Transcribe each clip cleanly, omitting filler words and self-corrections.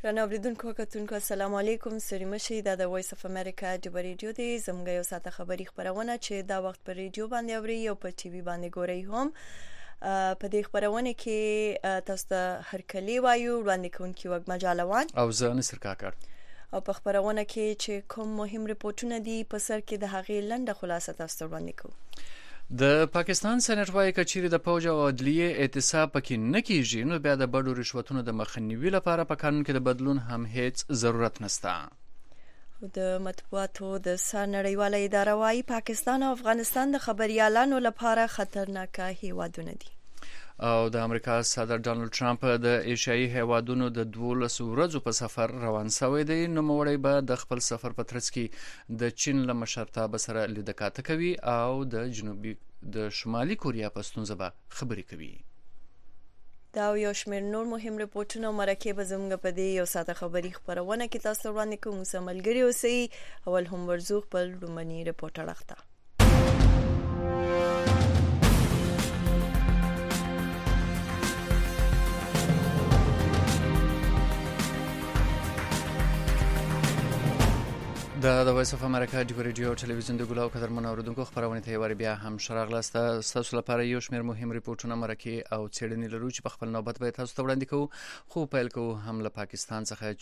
درنو اوریدونکو کتونکو السلام علیکم. ستړي مشئ. دا د وایس اف امریکا ډیبر ریډیو دی. زموږ یو ساعته خبری خبرونه چې دا وخت پر ریډیو باندې اوري او په ټي وي باندې ګوري هم. په دې خبرونه کې تاسو ته هرکلی وایو وړاندې کوونکی وګ مجالوان او زه نصر کاکړ. او په خبرونه کې چې کوم مهم ریپورتونه دي په سر کې د هغې لنډه خلاصه تاسو ته وړاندې کوو. د پاکستان سېنات وايي کچېرې د فوج او عدلیې اعتصاب پکې نه کیږي نو بیا د بډو رشوتونو د مخنیوي لپاره په قانون کې د بدلون هم هیڅ ضرورت نشته. د مطبوعاتو د نړیواله اداره وايي پاکستان او افغانستان د خبريالانو لپاره خطرناک هیوادونه دي. او د امریکا صدر ډانلډ ټرمپ د ایشیایي هیوادونو د 12 ورځو په سفر روان شوی دی. نو موړی به د خپل سفر په ترڅ کې د چین له مشرتابه سره لیدکاته کوي او د شمالي کوریا په ستونزه به خبرې کوي. دا یو شمېر نور مهم ریپورتونه او مرکې به زموږ په دې یو ساعته خبري خبرونه کې تاسو وړاندې کوو. موږ ملګری اوسئ. اول هم ورزو خپل رومني ریپورټر اخته. د وایس اف امریکا ډیبر ریډیو ټلویزیون د ګلاو قدرمن اوریدونکو خبرونه ته وری بیا هم شراغلاسته تاسو لپاره یو شمېر مهم ریپورتونه مرکې او څېړنې لرو چې په خپل نوبت به تاسو ته وړاندې کوو. خو پیل کوو هم له پاکستان څخه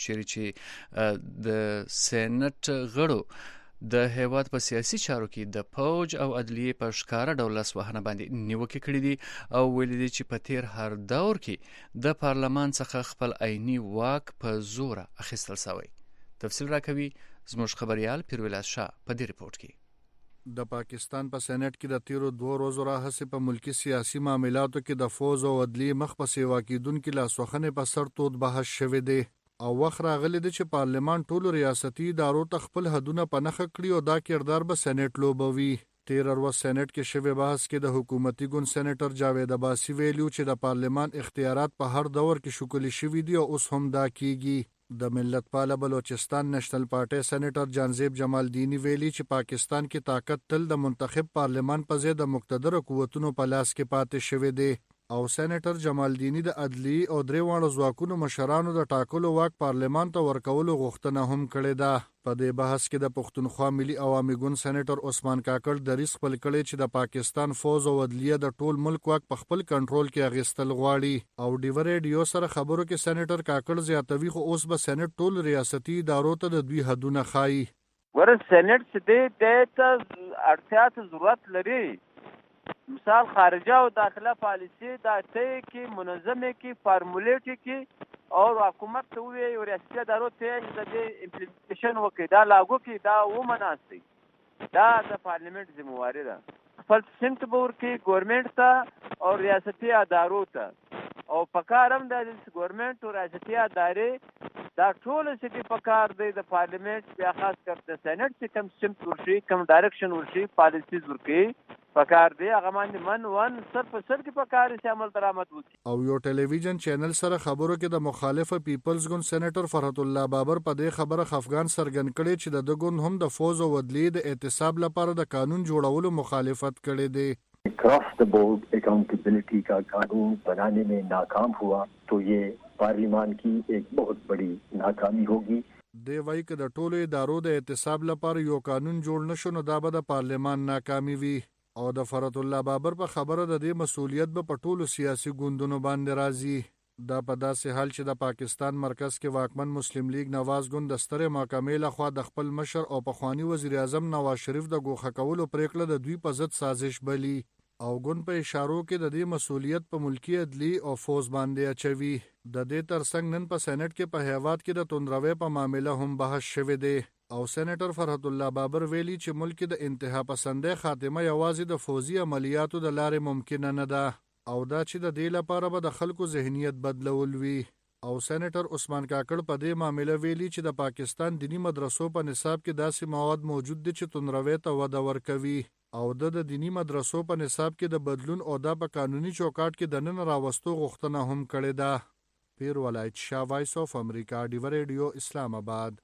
چې د سېنات غړو د هیواد په سیاسي چارو کې د فوج او عدلیې په ښکارا ډول لاسوهنه باندې نیوکې کړې دي او ویلي دي چې په تیر هر دور کې د پارلمان څخه خپل عیني واک په زور اخیستل شوی. تفصیل راکوي زموږ خبريال پیرولاس شاه په دې ریپورت کې. د پاکستان په سېنات کې د تیرو 2 ورځو راهیسې په ملکی سیاسي معاملاتو کې د فوج او عدلیې مخ په سیوا کېدونکو لاسوهنې په سر تود بحث شوی دی او وخت راغلی دی چې پارلمان ټولو ریاستي ادارو ته خپل حدونه په نښه کړي او دا کردار به سېنات لوبوي. تیر ورځ سېنات کې شوی بحث کې د حکومتي ګوند سېنیټر جاوید عباسي ویلو چې د پارلمان اختیارات په هر دور کې شکل شوي دي او اوس هم دا کیږي. د ملت پاله بلوچستان نېشنل پارټي سېنیټر جانزیب جمال دینی ویلي چې پاکستان کې طاقت تل د منتخب پارلمان په ضد د مقتدر قوتونو په لاس کې پاتې شوی دی او سېنیټر جمال دینی د عدلی او دریوانو ځواکونو مشرانو د ټاکلو واک پارلمان ته ورکولو غوښتنه هم کړې ده. په دې بحث کې د پښتونخوا ملي عوامي ګوند سېنیټر عثمان کاکړ دریځ خپل کړی چې د پاکستان فوج او عدلیه د ټول ملک واک په خپل کنټرول کې اخیستل غواړي او ډیور ریډیو سره خبرو کې سېنیټر کاکړ زیاتوي خو اوس به سېنیټ ټول ریاستي ادارو ته د دوی حدونه خایي. ور سېنیټ څه د اړتیا ضرورت لري. مثال خارجه او داخله پالیسی دا ته کې منظمه کې فارمولیټ کې او حکومت ته وی او ریاستي ادارو ته د امپلیمنټیشن وکړي دا لاګو کې دا و مناسي دا د پارلیمنت ذمہواری ده. خپل سمت بور کې ګورنمنت ته او ریاستي ادارو ته او پکارم د ګورنمنت او ریاستي ادارې دا ټول سټي پکار دی د پارلیمنت بیا خاص کر د سېنات چې کم سمت ورشي کم ډایرکشن ورشي پالیسیز ورکي پکار دی هغه باندې من ون سر په سر کې پکار شي عمل درآمد وکړي. او یو ټلویزیون چینل سره خبرو کې د مخالفه پیپلز ګوند سېنیټر فرحت الله بابر په دې خبره خفګان سرګن کړي چې د ګوند هم د فوج او عدلیې د اعتصاب لپاره د قانون جوړولو مخالفت کړي دی. Cross the board accountability का कानून बनाने में नाकाम हुआ तो ये पार्लियामान की एक बहुत बड़ी नाकामी होगी. دی وایي که د ټولو ادارو د اعتصاب لپاره یو قانون جوړ نشو نو دا به د پارلمان ناکامي وي او د فرحت الله بابر په خبره د دې مسؤلیت به په ټولو سیاسي ګوندونو باندې راځي. دا په داسې حال چې د پاکستان مرکز کې واکمن مسلم لیگ نواز ګوند د سترې محکمې لخوا د خپل مشر او پخوانی وزیر اعظم نواز شریف د ګوښه کولو پریکړه د دوی په ضد سازش بلی او ګوند په اشارو کې د دې مسؤلیت په ملکی عدلی او فوج باندې اچوي. د دې ترڅنګ نن په سېنات کې په هیواد کې د توندروي په معاملې هم بحث شوی دی او سېنیټر فرحت الله بابر ویلي چې ملک د انتها پسندۍ خاتمه یوازې د فوزي عملیاتو د لارې ممکنه نه ده او دا چې د دې لپاره به د خلکو ذهنیت بدلول وي. او سېنیټر عثمان کاکړ په دې معاملې ویلي چې د پاکستان دینی مدرسو په نصاب کې داسې مواد موجود دي چې توندروي ته وده ورکوي او د دینی مدرسو په نصاب کې د بدلون او د په قانوني چوکاټ کې د نن راوستو غوښتنه هم کړې ده. پیر ولایت شاه وایس اف امریکا ډیور ریډیو اسلام آباد.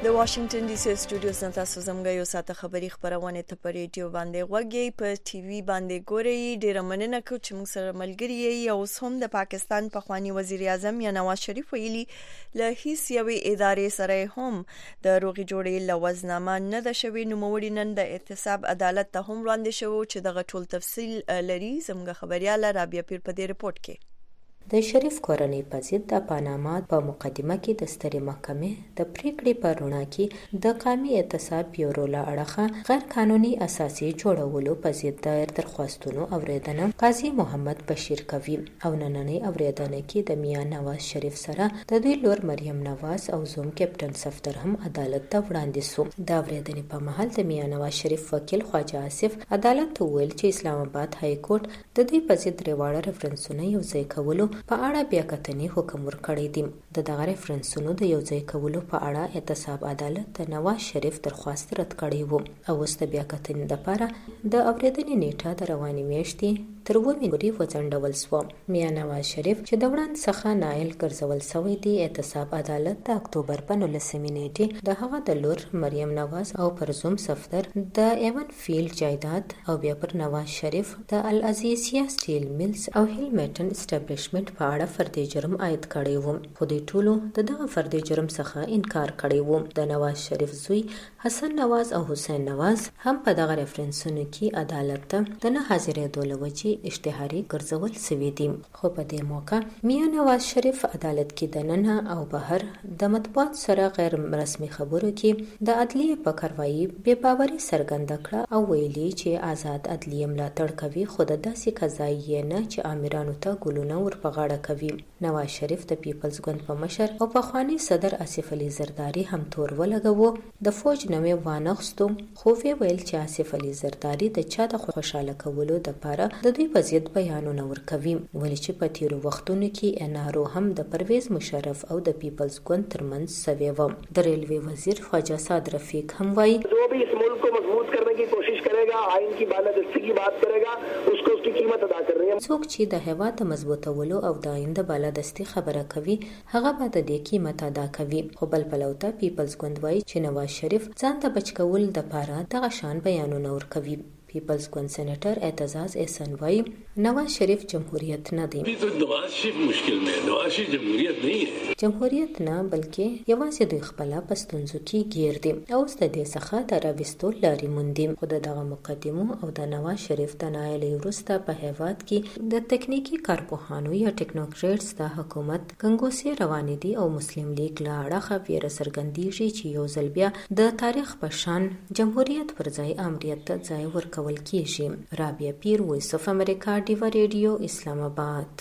د واشنگټن ډي سي سټوډیوز نه تاسو زموږ یو ساعت خبري خبرونه ته په ریډیو باندې غوږی په ټي وي باندې ګوري. ډیره مننه کوم چې موږ سره ملګری یې او هم د پاکستان پخوانی وزیر اعظم یا نواز شریف ویلي له هیڅ یوې ادارې سره هم د روغي جوړې لوزنامه نه ده شوی. نوموړي نن د احتساب عدالت ته هم وړاندې شو چې دغه ټول تفصیل لري. زموږ خبرياله رابعه پیر په دې رپورت کې د شریف کورنۍ په ضد د پاناما په مقدمه کې د سترې محکمې د پریکړې په رڼا کې د قومي احتساب بیورو له اړخه غیر قانوني اساسي جوړولو په ضد دایر درخواستونو اوریدنه قاضي محمد بشیر کوي او نننۍ اوریدنه کې د میاں نواز شریف سره د دوی لور مریم نواز او زوم کیپټن صفدر هم عدالت ته وړاندې شو. د اوریدنې په مهال د میاں نواز شریف وکیل خواجه آصف عدالت ته ویل چې اسلام آباد های کورټ د دوی په ضد ریواړه ریفرنسونه یو ځای کولو په اړه بیا کتنې حکم ورکړی دی. دغه ریفرنسونو د یو ځای کولو په اړه احتساب عدالت د نواز شریف درخواست رد کړی وو او اوس د بیا کتنې لپاره د اوریدنې نیټه د روانې میاشتې تر 2 پورې وځنډول شو. میاں نواز شریف چې د وړاندې څخه نائل ګرځول شوی دی، احتساب عدالت د اکتوبر په 19 نیټه د هغه د لور مریم نواز او پر زوم صفدر د ایون فیلډ جایداد او بیا پر نواز شریف د العزیزیه سټیل میلز او هیلمټن اسټابلیشمنت په اړه فردي جرم عاید کړی و، خو د ټولو دغه فردي جرم څخه انکار کړی و. د نواز شریف زوی حسن نواز او حسین نواز هم په دغه ریفرنسونو کې عدالت ته د نه حاضرېدو له وجې اشتهاري ګرځول شوي دي. خو په دې موقع میاں نواز شریف عدالت کې د ننه او بهر د مطبوعات سره غیر رسمي خبرو کې د عدلیې په کاروایی بې باوري څرګنده کړه او ویلي چې آزاد عدلیې ملاتړ کوي، خو د داسې قضایي نه چې امیرانو ته ګلونه ور په غاړه کوي. نواز شریف د پیپلز ګوند په مشر او پخوانی صدر آصف علي زرداری هم تور ولګوو. د فوج نوم وانغستو خو ویل چې آصف علي زرداری د چا د خوشاله کولو لپاره د دوی په ضد بیانونه ورکوي، ولې چې په تیرو وختونو کې انارو هم د پرویز مشرف او د پیپلز ګوند ترمنځ سوي و. د ریلوے وزیر خواجه سعد رفیق هم وایي जो भी इस मुल्क को मजबूत करने की कोशिश करेगा, आइन की बालादस्ती की बात करेगा, उसको उसकी कीमत अदा कर रही है. څوک چې د هیواد د مضبوطولو او د آئین د بالادستي خبره کوي هغه به د دې قیمت ادا کوي. خو بل پلوته پیپلز ګوند وایي چې نواز شریف ځان ته بچ کول لپاره دغه شان بیانونه ورکوي. پیپلز ګوند سېنیټر اعتزاز احسان وایي نواز شریف جمهوریت نه دی. نواز شریف مشکل نه، نواز شریف جمهوریت نه دی. جمهوریت نه بلکې یوازې دوی خپل پستونزو کې گیر دي او اوس د دې څخه د راوستو لارې موندي. خو دغه مقدمو او د نواز شریف د نایلې وروسته په هیواد کې د تکنیکی کارپوهانو یا ټیکنوکریټس د حکومت کنګوسي روانې دي او مسلم لیگ له اړخه ویره څرګندېږي چې یو ځل بیا د تاریخ په شان جمهوریت پر ځای امریت ته ځای ورکول کیږي. رابعه پیر، وایس اف امریکا، ډیوا ریډیو، اسلام آباد.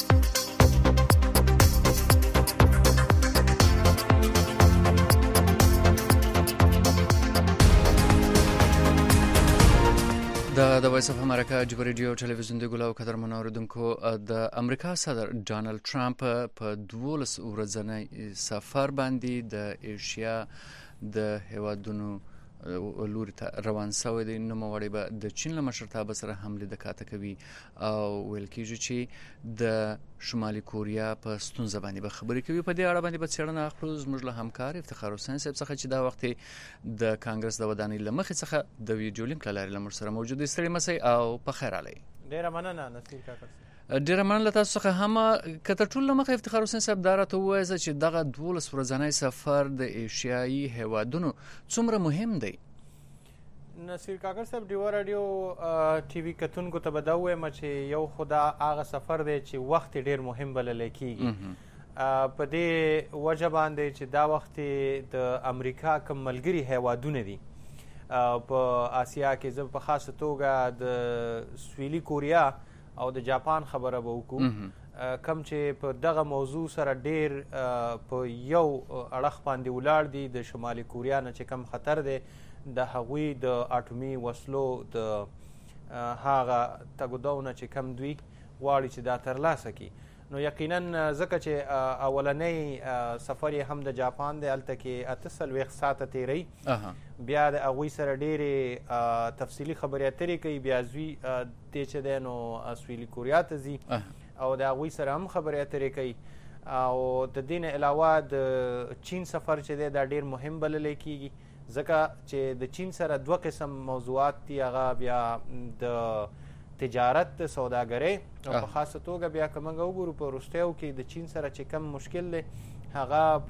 د وایس اف امریکا ډیوا ریډیو ټلویزیون د ګلاو قدرمن اوریدونکو، د امریکا صدر ډانلډ ټرمپ په 12 ورځنی سفر باندې د ایشیا د هیوادونو لوري ته روان شوی دی. نوموړی به د چین له مشرتابه سره هم لیدکاته کوي او ویل کېږي چې د شمالي کوریا په ستونزه باندې به خبرې کوي. په دې اړه باندې به څېړنه اخلو زموږ له همکار افتخار حسین صاحب څخه چې دا وخت د کانګرس د ودانۍ له مخې څخه د ویډیو لینک له لارې له موږ سره موجود دی. ستړي مسئ او په خیر علي. ډیره مننه نصیر کاکا. ډیره مننه تاسو څخه هم کته ټول مخه افتخار حسین صاحب دا راته ووایي چې دغه 12 ورځنی سفر د ایشیایي هیوادونو څومره مهم دی. نصیر کاکر صاحب، ډیوا رادیو ټي وي کتونکو ته به دا ووایم چې یو خدا هغه سفر دی چې وخت ډیر مهم بللی کېږي. په دې وجه باندې چې دا وخت د امریکا کوم ملګري هیوادونه دي په آسیا کې، زه په خاصه توګه د سویلي کوریا او د جاپان خبره به وکړو، کم چې په دغه موضوع سره ډیر په یو اړخ باندې ولاړ دي. د شمالي کوریا نه چې کم خطر دی د هغوی د اټومي وسلو د هغه تګودونه چې کم دوی غواړي چې دا ترلاسه کړي، نو یقینا ځکه چې اولنی سفر یې هم د جاپان دی، هلته کې 48 ساعته تیری، بیا د هغوی سره ډېرې تفصیلي خبرې اترې کوي، بیا زوی دی چې دی نو سویلي کوریا ته ځي او د هغوی سره هم خبرې اترې کوي. او د دې نه علاوه د چین سفر چې دی دا ډیر مهم بللی کیږي ځکه چې د چین سره 2 قسم موضوعات دي هغه بیا د تجارت د سوداګرۍ او په خاصه توګه بیا که موږ وګورو په وروستیو کې د چین سره چې کم مشکل دی هغه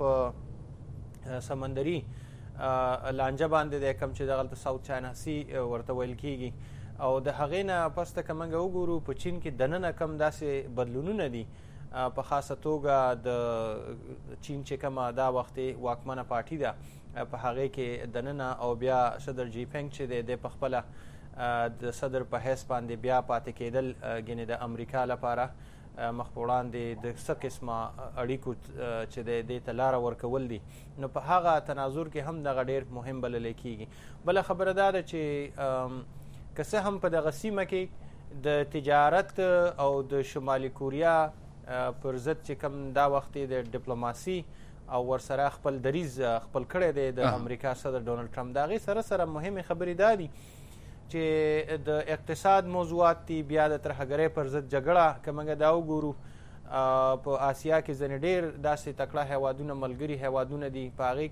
په سمندري لانجه باندې دی کم چې دغلته ساوث چاینا سی ورته ویل کیږي او د هغې نه پسته که موږ وګورو په چین کې دننه کم داسې بدلونونه دي په خاصه توګه د چین چې کومه دا وخت واکمنه پارټي ده په هغې کې دننه او بیا صدر جی پینګ چې دی د په خپله د صدر په حیث باندې بیا پاتې کېدل ګینې د امریکا لپاره مخ په وړاندې د څه قسمه اړیکو چې دی دې ته لاره ورکول دي نو په هغه تناظر کې هم دغه ډېر مهم بللی کېږي بله خبره دا ده چې که څه هم په دغه سیمه کې د تجارت او د شمالي کوریا پر ضد چې کوم دا وخت د ډیپلوماسي او ورسره خپل دریځ خپل کړی دی د امریکا صدر ډونالډ ټرمپ د هغې سره سره مهمې خبرې دا دي چې د اقتصاد موضوعات دي بیا د ترهګرۍ پر ضد جګړه که موږ دا وګورو په آسیا کې ځینې ډېر داسې تکړه هیوادونه ملګري هیوادونه دي په هغې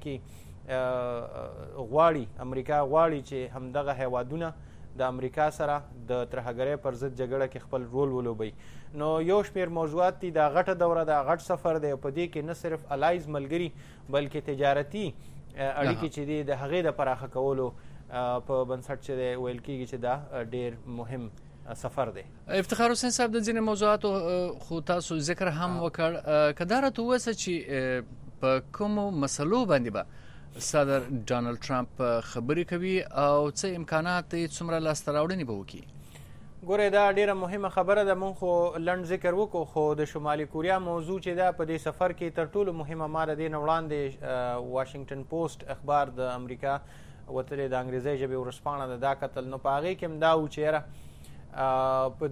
کې غواړي امریکا غواړي چې همدغه هیوادونه د امریکا سره د ترهګرۍ پر ضد جګړه کې خپل رول ولوبوي نو یو شمېر موضوعات دي دا غټه دوره ده غټ سفر دی په دې کې نه صرف الایز ملګري بلکې تجارتي اړیکې چې دي د هغې د پراخه کولو په بنسټ چې دی ویل کېږي چې دا ډېر مهم سفر دی. افتخار حسین صاحب د ځینې موضوعاتو خو تاسو ذکر هم وکړ که دا راته ووایسه چې په کومو مسلو باندې به صدر ډونالډ ټرمپ خبرې کوي او څه امکانات یې څومره لاسته راوړنې به وکړي؟ ګورئ دا ډیره مهمه خبره ده مونږ خو لنډ ذکر وکړو خو د شمالي کوریا موضوع چې ده په دې سفر کې تر ټولو مهمه ما د دې نه وړاندې واشنګټن پوسټ اخبار د امریکا وتلې د انګریزۍ ژبې ورځپاڼه ده دا کتل نو په هغې کې هم دا و چې یاره په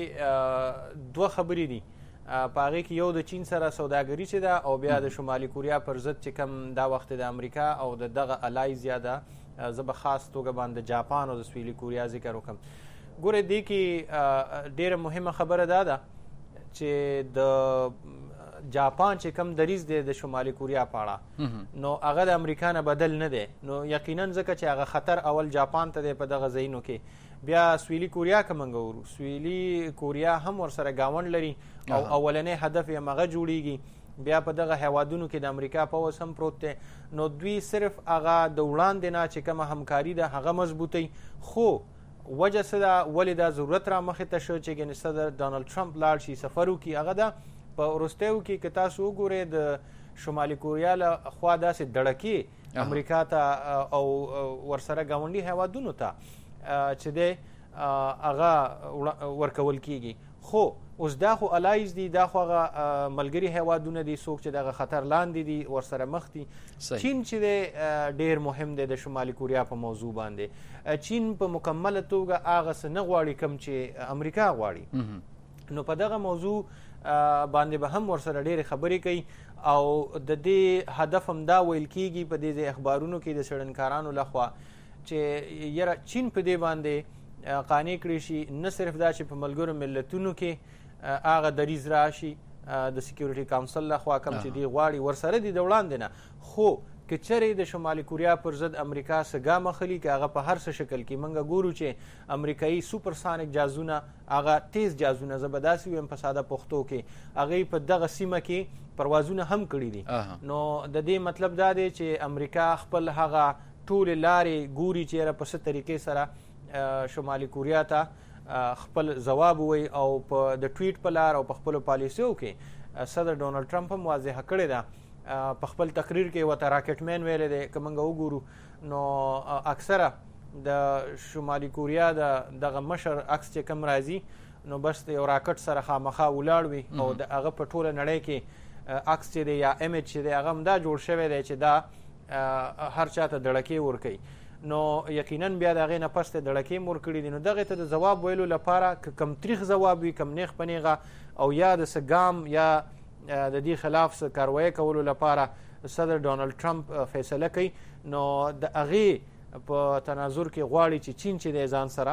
دې 2 خبرې دي په هغې کې یو د چین سره سوداګري چې ده او بیا د شمالي کوریا پر ضد چې کم دا وخت د امریکا او د دغه الایز یا ده زه به خاص توګه باندې جاپان او د سویلي کوریا ذکر وکړم. ګورئ دې کې ډېره مهمه خبره دا ده چې د جاپان چې کم دریځ دی د شمالي کوریا په اړه نو هغه د امریکا نه بدل نه دی نو یقینا ځکه چې هغه خطر اول جاپان ته دی په دغه ځایونو کې بیا سویلي کوریا که موږ وګورو سویلي کوریا هم ورسره ګاونډ لري او اولنی هدف یې هغه جوړیږي بیا په دغه هیوادونو کې د امریکا پوځ هم پروت دی نو دوی صرف هغه د وړاندې نه چې کومه همکاري ده هغه مضبوطوي خو وجه څه ده ولې دا ضرورت را مخې ته شو چې ګنې صدر ډونالډ ټرمپ لاړ شي سفر وکړي هغه ده په وروستیو کې که تاسو وګورئ د شمالي کوریا له خوا داسې دړکې امریکا ته او ورسره ګاونډي هیوادونو ته چې دی هغه ورکول کیږي خو اوس دا خو الایز دي دا خو هغه ملګري هیوادونه دي څوک چې دغه خطر لاندې دي ورسره مخ دي چین چې دی ډېر مهم دی د شمالي کوریا په موضوع باندې چین په مکمله توګه هغه څه نه غواړي کوم چې امریکا غواړي نو په دغه موضوع باندې به هم ورسره ډېرې خبرې کوي او د دې هدف هم دا ویل کیږي په دې اخبارونو کې د څېړنکارانو لخوا چې یاره چین په دې باندې قانع کړی شي نه صرف دا چې په ملګرو ملتونو کې هغه دریځ راشي د سکیورټي کاونسل لخوا کوم چې دی غواړي ورسره دي د وړاندې نه خو که چېرې د شمالي کوریا پر ضد امریکا څه ګام اخلي که هغه په هر څه شکل کې موږ ګورو چې امریکایي سوپرسانک جازونه هغه تیز جازونه زه به داسې ویم په ساده پښتو کې هغوی په دغه سیمه کې پروازونه هم کړي دي نو د دې مطلب دا دی چې امریکا خپل هغه ټولې لارې ګوري چې یاره په څه طریقې سره شمالي کوریا ته خپل ځواب ووایي او په د ټویټ په لار او په خپلو پالیسیو کې صدر ډونالډ ټرمپ هم واضحه کړې ده په خپل تقریر کې ورته راکټ مین ویلی دی که موږ وګورو نو اکثره د شمالي کوریا د دغه مشر عکس چې کوم راځي نو بس د یو راکټ سره خامخا ولاړ وي او د هغه په ټوله نړۍ کې عکس چې دی یا ایمیج چې دی هغه هم دا جوړ شوی دی چې دا هر چا ته دړکې ورکوي نو یقینا بیا د هغې نه پس ته دړکې هم ورکړي دي نو دغې ته د ځواب ویلو لپاره که کم تریخ ځواب وي کم نیغ په نیغه او یا د څه ګام یا د دې خلاف څه کاروایي کولو لپاره صدر ډونالډ ټرمپ فیصله کوي نو د هغې په تناظر کې غواړي چې چین چې دی ځان سره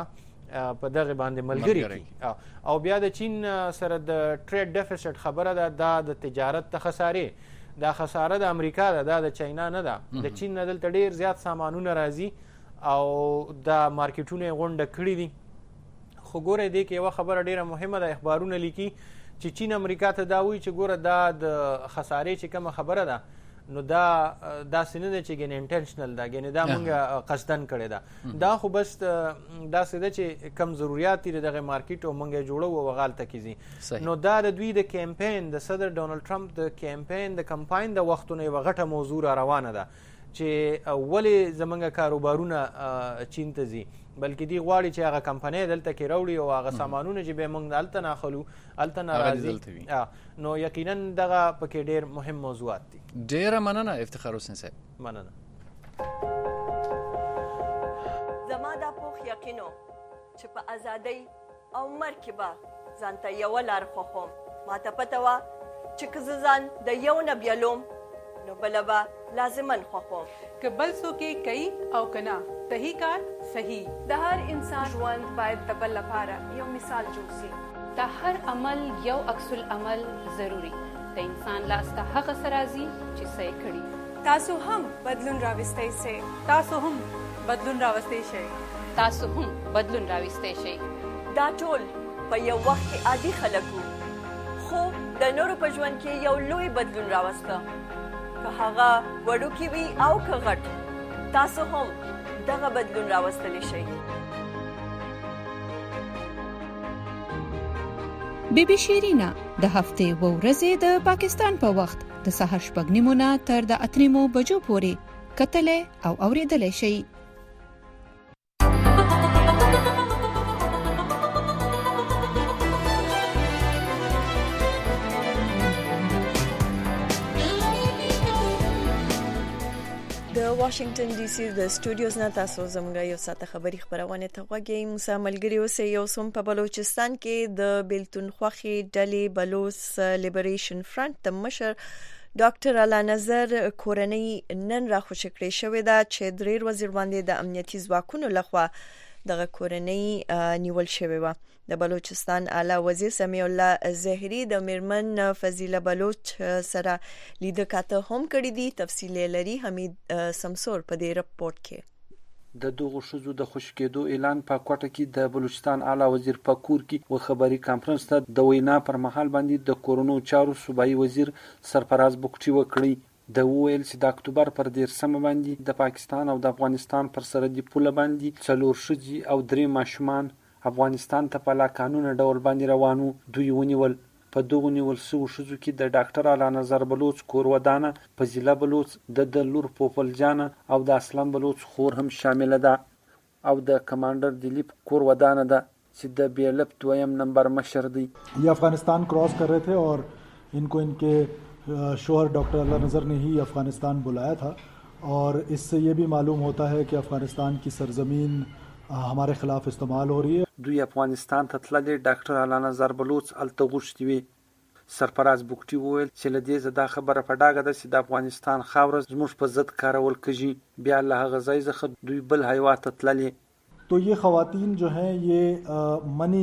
په دغه باندې ملګری کی او بیا د چین سره د ټریډ ډیفیسټ خبره ده د تجارت ته خسارې دا خساره د امریکا ده د چاینا نه ده د چین نه دلته ډیر زیات سامانونه راځي او د مارکیټونه غونډه کړی دي خو ګوره دې کې یو خبره ډیره مهمه ده اخبارونه لیکي چې چین امریکا ته دا وایي چې ګوره دا د خسارې چې کومه خبره ده نو دا داسې نه ده چې ګنې انټنشنل ده ګنې دا مونږ قصدن کړې ده دا خو بس داسې ده چې کم ضروریات دي دغه مارکیټ او مونږ یې جوړو او هغالته کې ځي نو دا د دوی د کیمپین د صدر ډونالډ ټرمپ د کیمپین د کمپاین د وختونو یوه غټه موضوع را روانه ده چې ولې زمونږ کاروبارونه چین ته ځي بلکې دی غواړي چې هغه کمپنۍ دلته کې راوړي او هغه سامانونه چې به موږ هلته نه اخلو هلته نه راځي نو یقینا دغه پکې ډېر مهم موضوعات دي. ډېره مننه افتخار حسین صاحب. مننه. زما دا پوخ یقینو چې په ازادۍ او مرګ کې به ځان ته یوه لار خوښوم. ماته پته وه چې که زه ځان د یو نه بیلوم نو بله به لازما خوښوم. که بل څوک یې کوي او که نه صحیح کار صحیح. د هر انسان ژوند باید د بل لپاره یو مثال جوړ شي. د هر عمل یو عکس العمل ضروری. د انسان لاس ته هغه څه راځي چې څه یې کړي. تاسو هم بدلون راوستی شئ. تاسو هم بدلون راوستی شئ. تاسو هم بدلون راوستی شئ. دا ټول په یو وخت کې عادي خلک وو خو د نورو په ژوند کې یو لوی بدلون راوسته. که هغه وړوکی وي او که غټ تاسو هم دغه بدلون راوستلی شئ. بیبي شیرینا د هفتې و ورځې د پاکستان په وخت د سهار 6:30 نه تر د 8 بجو پورې کتلې او اوریدلې شئ. د واشنگټن ډي سي د سټوډیوز نه تاسو زموږ یو ساعته خبري خبرونه ته غوږی موسی ملګری اوسې یو سم په بلوچستان کې د بیلتون خوخي ډلې بلوچ لیبریشن فرنٹ د مشر ډاکټر اعلی نظر کورنۍ نن را خوشی کړې شوې ده چې درې وزیر باندې د امنیتي ځواکونو لخوا دغه کورنۍ نیول شوې و. د بلوچستان اعلی وزیر سمیع الله زهری د میرمن فضیله بلوچ سره لیده کاته هم کړی دي. تفصیل لري حمید سمسور په دې رپورت کې. د دغه شذو د خوشکېدو اعلان په کوټه کې د بلوچستان اعلی وزیر په کور کې و خبري کانفرنس ته د وینا پر مهال باندې د کورونو چارو صوبایي وزیر سرفراز بوکټي وکړي. د ویل چې د اکتوبر پر 13 باندې د پاکستان او د افغانستان پر سرحدي پوله باندې 4 ښځې او 3 ماشومان افغانستان ته په لا قانون ډول باندې روانو. دوی ونیول. په دغه نیول شوو ښځو کې د ډاکټر اعلی نظر بلوچ کور ودانه، فضیله بلوچ د لور پوپل جانه او د اسلام بلوچ خور هم شامل ده او د کمانډر دلیپ کور ودانه ده چې د بیلپ 2 نمبر مشر دی. یہ افغانستان کراس کر رہے تھے اور ان کو ان کے شوہر ڈاکٹر اعلی نظر نے ہی افغانستان بلایا تھا اور اس سے یہ بھی معلوم ہوتا ہے کہ افغانستان کی سرزمین ہمارے خلاف استعمال ہو رہی ہے. دوی افغانستان ته تللي ډاکټر اعلی نظر بلوچ الته غوښتي وي. سرفراز بوکټي وویل چې له دې زده خبره په ډاګه ده چې د افغانستان خاوره زموږ په ضد کارول کېږي. بیا له هغه ځای څخه دوی بل هیواد ته تللي. تو یہ خواتین جو ہیں یہ منی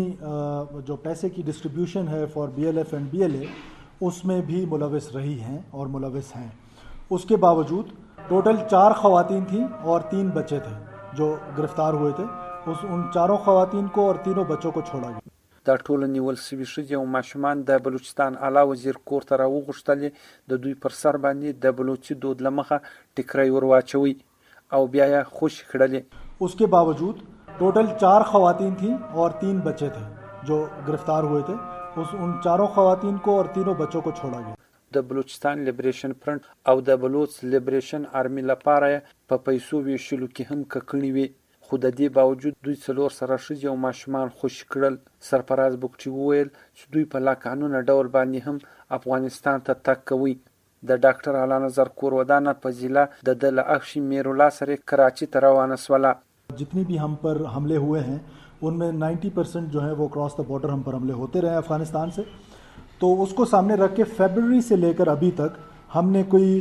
جو پیسے کی ڈسٹریبیوشن ہے فار BLF اینڈ BLA اس میں بھی ملوث رہی ہیں اور ملوث ہیں. اس کے باوجود ٹوٹل 4 خواتین تھیں اور 3 بچے تھے جو گرفتار ہوئے تھے. ان 4 خواتین کو اور 3 بچوں کو چھوڑا گیا. دا ټول نیول شوي ښځې او ماشومان د بلوچستان اعلی وزیر کور ته راوغوښتلې. د دوی پر سر باندې د بلوچي دود له مخه ټیکری ور واچوي او بیا یې خوشي کړلې. اس کے باوجود ټوٹل 4 خواتین تھیں اور 3 بچے تھے جو گرفتار ہوئے تھے. ان 4 خواتین کو اور 3 بچوں کو چھوڑا گیا. د بلوچستان لیبریشن فرنٹ او د بلوچ لیبریشن آرمي لپاره په پیسو ویشلو کې هم ککړې وي. خو د دې باوجود دوی 4 سره ښځې او ماشومان خوشي کړل. سرفراز بوکټي وویل چې دوی په لا قانونه ډول باندې هم افغانستان ته تګ کوي. د ډاکټر اعلی نظر کور ودانه فضیله د دل اخشی میرولا سره کراچی ته روانه سوله. جتنی بھی ہم پر حملے ہوئے ہیں ان میں 90% جو ہیں وہ کراس دا بارڈر ہم پر حملے ہوتے رہے افغانستان سے. تو اس کو سامنے رکھ کے فیبرری سے لے کر ابھی تک ہم نے کوئی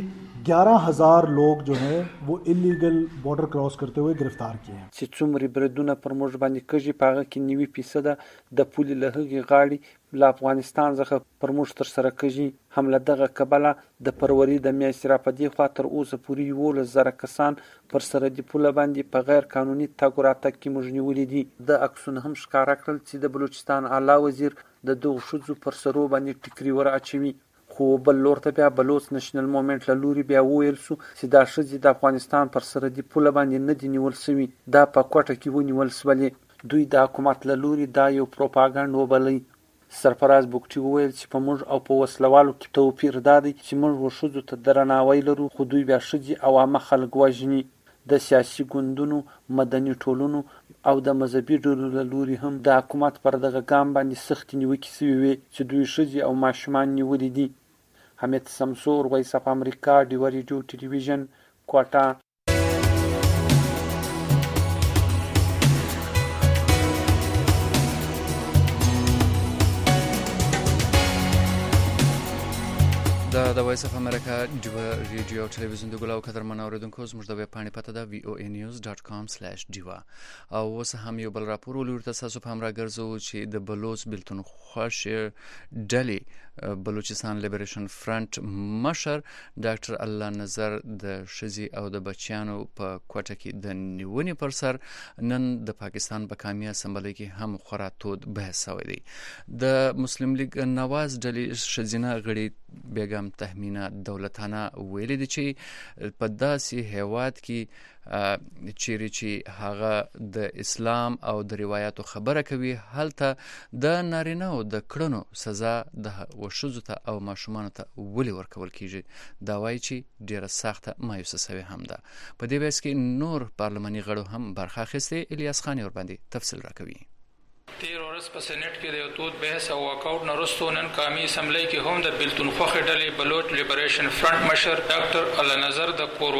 11,000 लोग जो हैं वो इलीगल बॉर्डर क्रॉस करते हुए गिरफ्तार किए हैं। چې څومره بریدونه پر موږ باندې کږي په هغه کې 90% د پولې له هغې غاړې له افغانستان څخه پر موږ ترسره کېږي. هم له دغه کبله د فروری د میاشتې راپدې خوا تر اوسه پورې 11,000 کسان پر سرحدي پوله باندې په غیر قانوني تګ و راتګ کې موږ نیولي دي. د عکسونه هم ښکاره کړل چې د بلوچستان اعلی وزیر د دغو ښځو پر سرو باندې ټیکري ور اچوي. خو بل لور ته بیا بلوچ نېشنل مومنټ له لوري بیا وویل سو چې دا ښځې د افغانستان پر سرحدي پوله باندې نه دي نیول سوي، دا په کوټه کې ونیول سولې. دوی د حکومت له لوري دا یو پروپاګانډ وبلئ. سرفراز بوکټي وویل چې په موږ او په وسلوالو کې توپیر دا دی چې موږ ښځو ته درناوی لرو، خو دوی بیا ښځې او عامه خلک وژني. د سیاسي ګوندونو، مدني ټولنو او د مذهبي ډلو له لوري هم د حکومت پر دغه ګام باندې سختې نیوکې سوي وې چې دوی ښځې او ماشومان نیولي دي. حمید سمسور، وایس اف امریکا، ډیوه ریډیو ټلویزیون، کوټه. د وایس اف امریکا ډیوه ریډیو ټلویزیون د ګلاو قدرمن اوریدونکو زموږ د ویب پاڼې پته ده voanews.com/diva. او اوس هم یو بل راپور ولور تاسو په همراه ګرځو چې د بلوچ بلتون خوښ ډلې بلوچستان لیبریشن فرنٹ مشر ډاکټر الله نظر د شزي او د بچیانو په کوټه کې د نیونې پر سر نن د پاکستان په قومي اسمبلی کې هم خورا تود بحث شوی دی. د مسلم لیگ نواز ډلې شزینه غړي بیگم تهمینه دولتانه ویلي دي چې په داسې هیواد کې چیرې چې هغه د اسلام او د روایتو خبره کوي هلته د نارینه او د کړنو سزا د وښځو ته او ماشومانو ته ولې ورکول کیږي. دا وایي چې ډیره سخته مایوسه سوې هم ده. په دې بحث کې نور پارلماني غړو هم برخه اخیستې. الیاس خان ورباندې تفصیل راکوي. 13 ورځ په سېنات کې د یو تود بحث او واکاوټ نه وروسته نن قومي اسمبلی کې هم د بلتون خوښې ډلې بلوچ لیبریشن فرنٹ مشر ډاکټر الله نظر د کور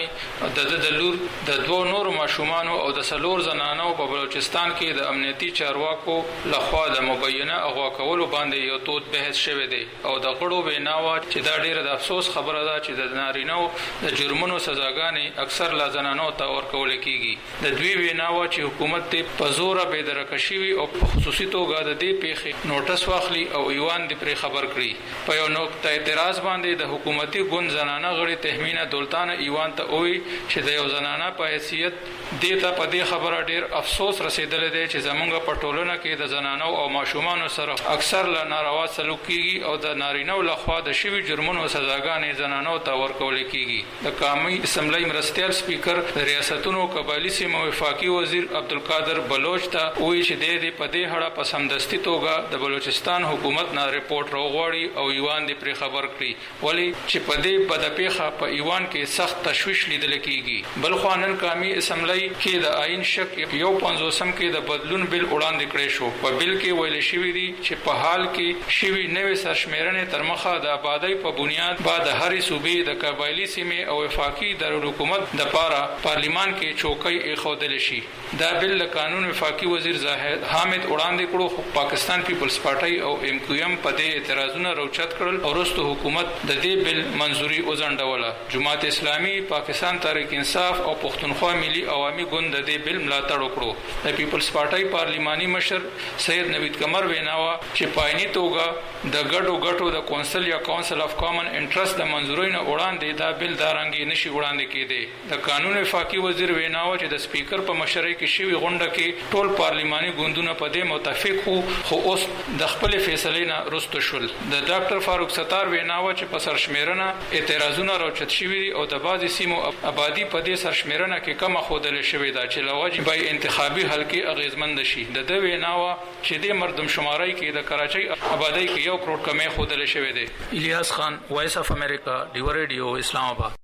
ودانې د لور د دوه نورو ماشومانو او د څلور زنانو په بلوچستان کې د امنیتي چارواکو لخوا د مبینه اغوا کولو باندې یو تود بحث شوی دی او د غړو ویناوه چې دا ډیره د افسوس خبره ده چې د نارینو د جرمونو سزاګانې اکثر لا زنانو ته ورکول کیږي. د دوی ویناوه چې حکومت ته په زور به درکشي او په خصوصي توګه د دې پیښې نوټس واخلي او ایوان دې پرې خبر کړي. په یو نقطه اعتراض باندې د حکومتي ګوند زنانه غړي تهمینه دولتانه ایوان ته وایي چې د یو زنانه په حیثیت دې ته په دې خبره ډیر افسوس رسیدلی دی چې زمونږ په ټولنه کې د زنانو او ماشومانو سره اکثر له ناروا سلوک کیږي او د نارینو لخوا د شوي جرمونو سزاګانې زنانو ته ورکول کیږي. د قومي اسمبلی مرستیال سپیکر د ریاستونو قبایلي سیمو وفاقي وزیر عبدالقادر بلوچ ته وایي چې د په دې هړه په سمدستي توګه د بلوچستان حکومت نه ریپورت راوغواړي او ایوان دې پرې خبر کړي ولی چې په دې بده پیښه په ایوان کې سخت تشویش لیدل کیږي. بل خو نن قومي اسمبلی کې د آئین شک یو 50 کې د بدلون بل وړاندې کړی شو. په بل کې ویل شوی دی چې په حال کې شوی نوې سرشمیرنې تر مخه د آبادی په بنیاد بعد هرې صوبې د قبایلي سیمې او وفاقي دارالحکومت د پاره پارلیمان کې چوکۍ ایښودل شي. دا بل د قانون وفاقي وزیر زاهد حامد وړاندې کړو خو پاکستان پیپلز پارټي او ایم کیو ایم په دې اعتراضونه راوچت کړل او وروسته حکومت د دې بل منځوري وځنډوله. جماعت اسلامي، پاکستان تحریک انصاف او پښتونخوا ملي عوامي ګوند د دې بل ملاتړ وکړو. د پیپلز پارټي پارلیماني مشر سید نوید قمر ویناوه چې پایني توګه د ګډو د کونسل یا کونسل اف کامن انټرست د منځوري نه وړاندې دا بل دارنګي نشي وړاندې کېده. د قانون وفاقي وزیر ویناوه چې د سپیکر په مشرۍ کې شوی غونډه کې ټول پارلیماني ګوندونه په دې متفق خو اوس د خپل فیصلې نه رسته شول. د ډاکټر فاروق ستار ویناوه چې په سرشمیرنه اعتراضونه راوچت شوي او د بعضی سیمو آبادی په دې سرشمیرنه کې کم خودل شوی دا چې لواجب به انتخابي حلقې اغیزمند شي. د دوی ویناوه چې د مردم شمارای کې د کراچۍ آبادی کې 1 کروڑ کمې خودل شوی دی. الیاس خان، وایس اف امریکا، ډیوه ریډیو، اسلام آباد.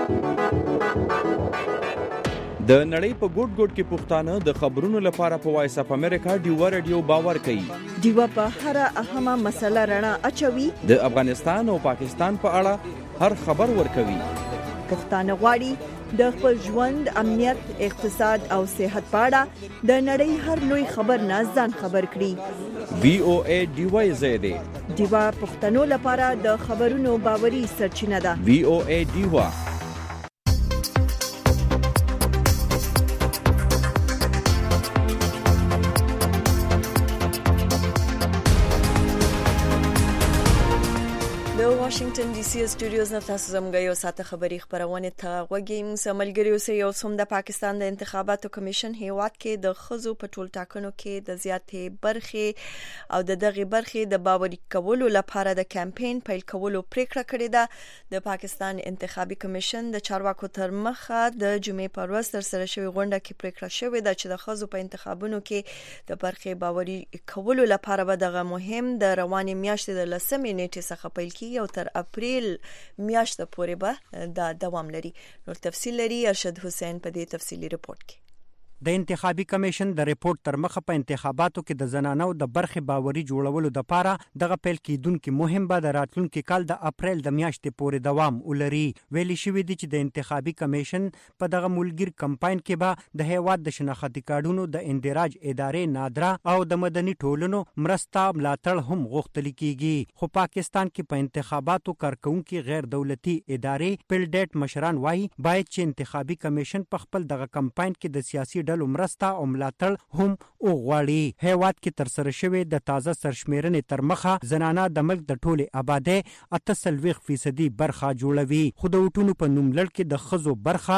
د نړۍ په ګوټ ګوټ کې پښتانه د خبرونو لپاره په وایس اف امریکا ډیوه ریډیو باور کوي. ډیوه په هر اهمه مسله رڼا اچوي. د افغانستان او پاکستان په اړه هر خبر ورکوي. پښتانه غواړي د خپل ژوند، امنیت، اقتصاد او صحت په اړه د نړۍ هر لوی خبر نه ځان خبر کړي. VOA ډیوا زیاده ډیوا پښتنو لپاره د خبرونو باوري سرچینه ده. VOA ډیوا واشنگټن ډي سي سټوډیوز نه تاسو زموږ یو ساعته خبري خبرونه ته غوږی موږ ملګری اوسئ. یو څوم د پاکستان د انتخاباتو کمیشن هیواد کې د خزو په ټول ټاکنو کې د زیاتې برخې او د دغه برخې د باوري کولو لپاره د کمپاین پیل کولو پریکړه کړې ده. د پاکستان انتخابي کمیشن د چارواکو تر مخه د جمعې پر ورځ تر سره شوی غونډه کې پریکړه شوې ده چې د خزو په انتخابونو کې د برخې باوري کولو لپاره به دغه مهم د روانې میاشتې د 10 نیټې څخه پیل کیږي او تر اپریل میاشت پورې به دا دوام لري. نور تفصیل لري ارشد حسین په دې تفصیلی رپورت کې. د انتخابي کمیشن د ریپورت تر مخه په انتخاباتو کې د زنانو د برخې باوري جوړولو د پاره دغه پیل کیدونکو مهم به د راتلونکو کال د اپریل د میاشتې پورې دوام ولري. ویلي شوی دی چې د انتخابي کمیشن په دغه ملګر کمپاین کې به د هیواد د شناختی کارډونو د اندراج ادارې نادره او د مدني ټولنو مرسته ملاتړ هم غوښتل کیږي. خو پاکستان کې په انتخاباتو کارکونکو غیر دولتي ادارې پلډیټ مشران وایي باید چې انتخابي کمیشن په خپل دغه کمپاین کې د سیاسي مرسته او ملاتړ هم وغواړي. هیواد کې تر سره شوی د تازه سرشمیرنې تر مخه زنانه د ملک د ټوله آبادی 38% برخه جوړوي. خو د وټونو په نوملړ کې د خزو برخه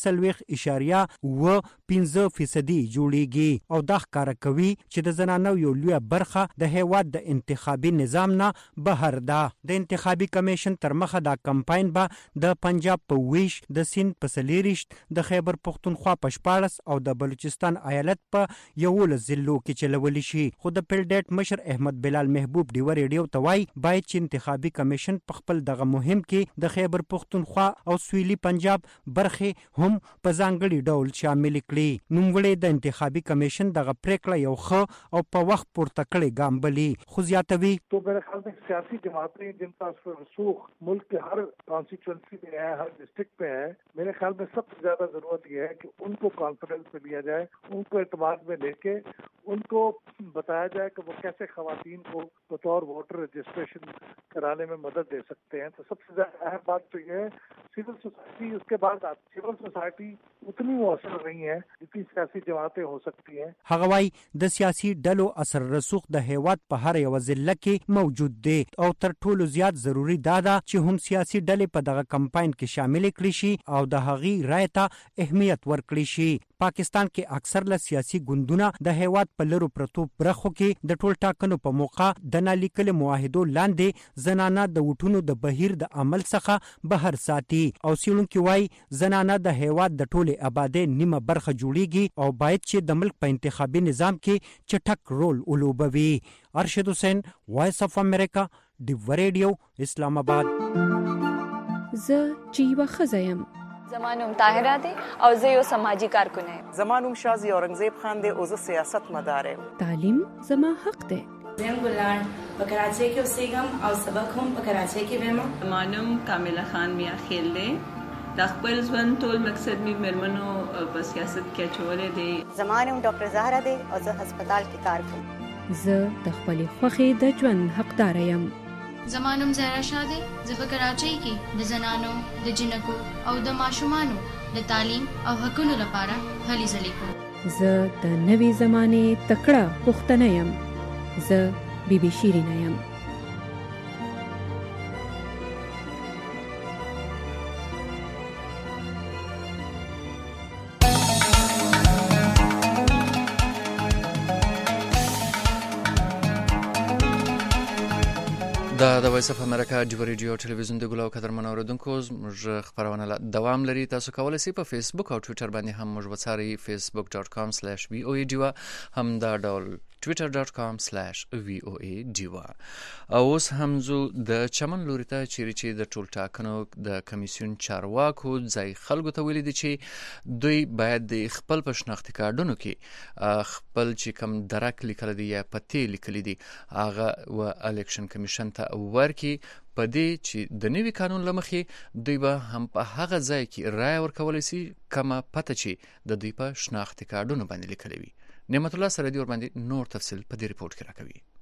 3.15% جوړیږي او دا ښکاره کوي چې د زنانو یو لوی برخه د هیواد د انتخابي نظام نه بهر ده. د انتخابي کمیشن تر مخه دا کمپاین به د پنجاب په 20 د سند په 40 د خیبر پختونخوا په 14 او د بلوچستان ایالت په 11 ضلعو کې چلول شي. خو د پلډیټ مشر احمد بلال محبوب ډیور ریډیو توای باید چې انتخابي کمیشن په خپل دغه مهم کې د خیبر پختونخوا او سویلي پنجاب برخه هم په ځانګړي ډول شامل کړي. نوموړي د انتخابي کمیشن دغه پریکړه یو ښه او په وخت پورته کړي ګام بلی. خو زیاتوي تو میرے خیال میں سیاسی جماعتیں جن کا رسوخ ملک کے ہر کانسٹیچوئنسی میں ہے، ہر ڈسٹرکٹ میں ہے، میرے خیال میں سب سے زیادہ ضرورت یہ ہے کہ ان کو کانفیڈنس میں لیا جائے، ان کو اعتماد میں لے کے ان کو بتایا جائے کہ وہ کیسے خواتین کو بطور ووٹر رجسٹریشن کرانے میں مدد دے سکتے ہیں. تو سب سے زیادہ اہم بات تو یہ ہے سول سوسائٹی. اس کے بعد سول سوسائٹی اتنی مؤثر نہیں ہے جتنی سیاسی جماعتیں ہو سکتی ہیں. هغه وايي د سیاسي ډلو اثر رسوخ د هیواد په هر یو ضلع کې موجود دی او تر ټولو زیات ضروری دا ده چې هم سیاسي ډلې په دغه کمپاین کې شامل کړي شي او د هغې رای ته اهمیت ورکړي شي. پاکستان کې اکثر له سیاسي ګوندونه د هیواد په لرو پرتو برخو کې د ټول ټاکنو په موقع د نالیکل معاهدو لاندې زنانه د وټونو د بهیر د عمل څخه بهر ساتي او سیلونکو وای زنانه د هیواد د ټول آبادی نیمه برخه جوړیږي او باید چې د ملک په انتخابي نظام کې چټک رول ولوبوي. ارشد حسین، وایس اف امریکا، ډیو ریډیو، اسلام آباد. ز چیوا خزایم زمانوم طاهره دی او زه یو سماجی کارکون یم. زمانوم شازی اورنګزیب خان دی او زه سیاست مدار یم. تعلیم زما حق دی. زم ګلان په کراچۍ کې اوسېږم او سبق هم په کراچۍ کې وایم. زمانوم کامله خان میا خیل دی. د خپل ژوند ټول مقصد می مرمنو په سیاست کې چولې دی. زمانوم ډاکټر زهرا دی او زه هسپتال کې کار کوم. زه د خپل خوخي د ژوند حقدار یم. زمانوم زهرا شاده زه په کراچۍ کې د زنانو د جنکو او د ماشومانو د تعلیم او حقوقو لپاره هلې ځلې کوم. زه د نوې زمانه تکړه پښتنه یم. زه بیبي شیرینه یم. د وایس اف امریکا ډیو ریډیو ټلویزیون د ګلو قدرمن اوریدونکو موږ خبرونه دوام لري. تاسو کولای شئ په فیسبوک او ټوئیټر باندې هم موږ وڅارئ facebook.com/voa diva هم دا ډول twitter.com/voa diva. اوس هم زو د چمن لوري ته چیرې د ټول ټاکنو د کمیسیون چارواکو ځای خلکو ته ویلي دي چې دوی باید د خپل پښناختي کارډونو کې خپل چې کم درک لیکل دي یا پته لیکل دي هغه و الیکشن کمیشن ته ورکی په دې چې د نوي قانون لمخې دوی به هم په هغه ځای کې رایه ورکولی سي کومه پته چې د دوی په شناختي کارډونو باندې لیکلي وي. نعمت الله سرحدي ورباندې نور تفصیل په دې ریپورت کې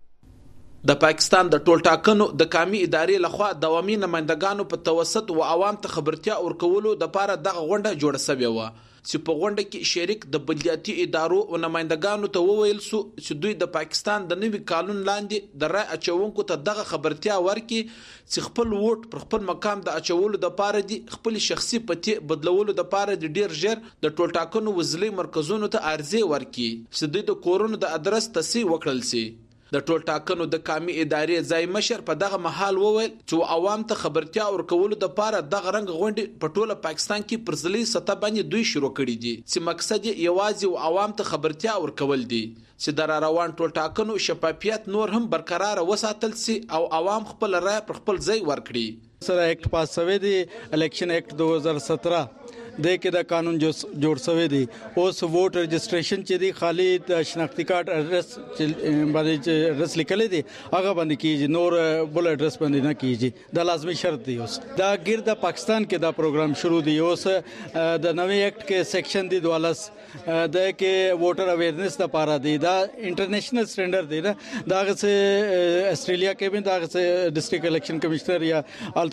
راکوي. د پاکستان د ټول ټاکنو د قومي ادارې لخوا دوامي نمائندګانو په توسط و عوام ته خبرتیا ورکولو د پاره دغه غونډه جوړه شوې و چې په غونډه کې شریک د بلدیاتي ادارو او نمائندګانو ته وویل سو چې دوی د پاکستان د نوي قانون لاندې د رای اچونکو ته دغه خبرتیا ورکړي چې خپل ووټ پر خپل مقام د اچولو د پاره دي خپل شخصي پته بدلولو د پاره د ډیر ژر د ټول ټاکنو وزلي مرکزونو ته عرضه ورکړي چې دوی د کورونو د ادرس تصحیح وکړل سي. د ټول ټاکنو د قومي ادارې ځای مشر په دغه محل وویل چې عوام ته خبرتیا ورکولو د پاره دغه رنګ غونډې په ټوله پاکستان کې پر ځلې سطح باندې دوی شروع کړي دي چې مقصد یې یوازې عوام ته خبرتیا ورکول دي چې د روان ټول ټاکنو شفافیت نور هم برقرار وساتل سي او عوام خپل رای پر خپل ځای ورکړي. سره اکټ پاس شوی دی الیکشن اکټ 2017 د کې د قانون جوړ شوی دی. اوس ووټ رجسٹریشن چې دی خالی د شناختی کارت اډرس باندې اډرس لیکل دي هغه باندې کیږي نور بل اډرس باندې نه کیږي دا لازمي شرط دی. اوس دا ګرد پاکستان کې دا پروګرام شروع دی. اوس د نوې اکټ کې سیکشن دی 12 د کې ووټر اویرنس لپاره دی دا انټرنیشنل سټانډرډ دی دا غسه استرالیا کې به دا غسه ډیسټریکټ الیکشن کمشنر یا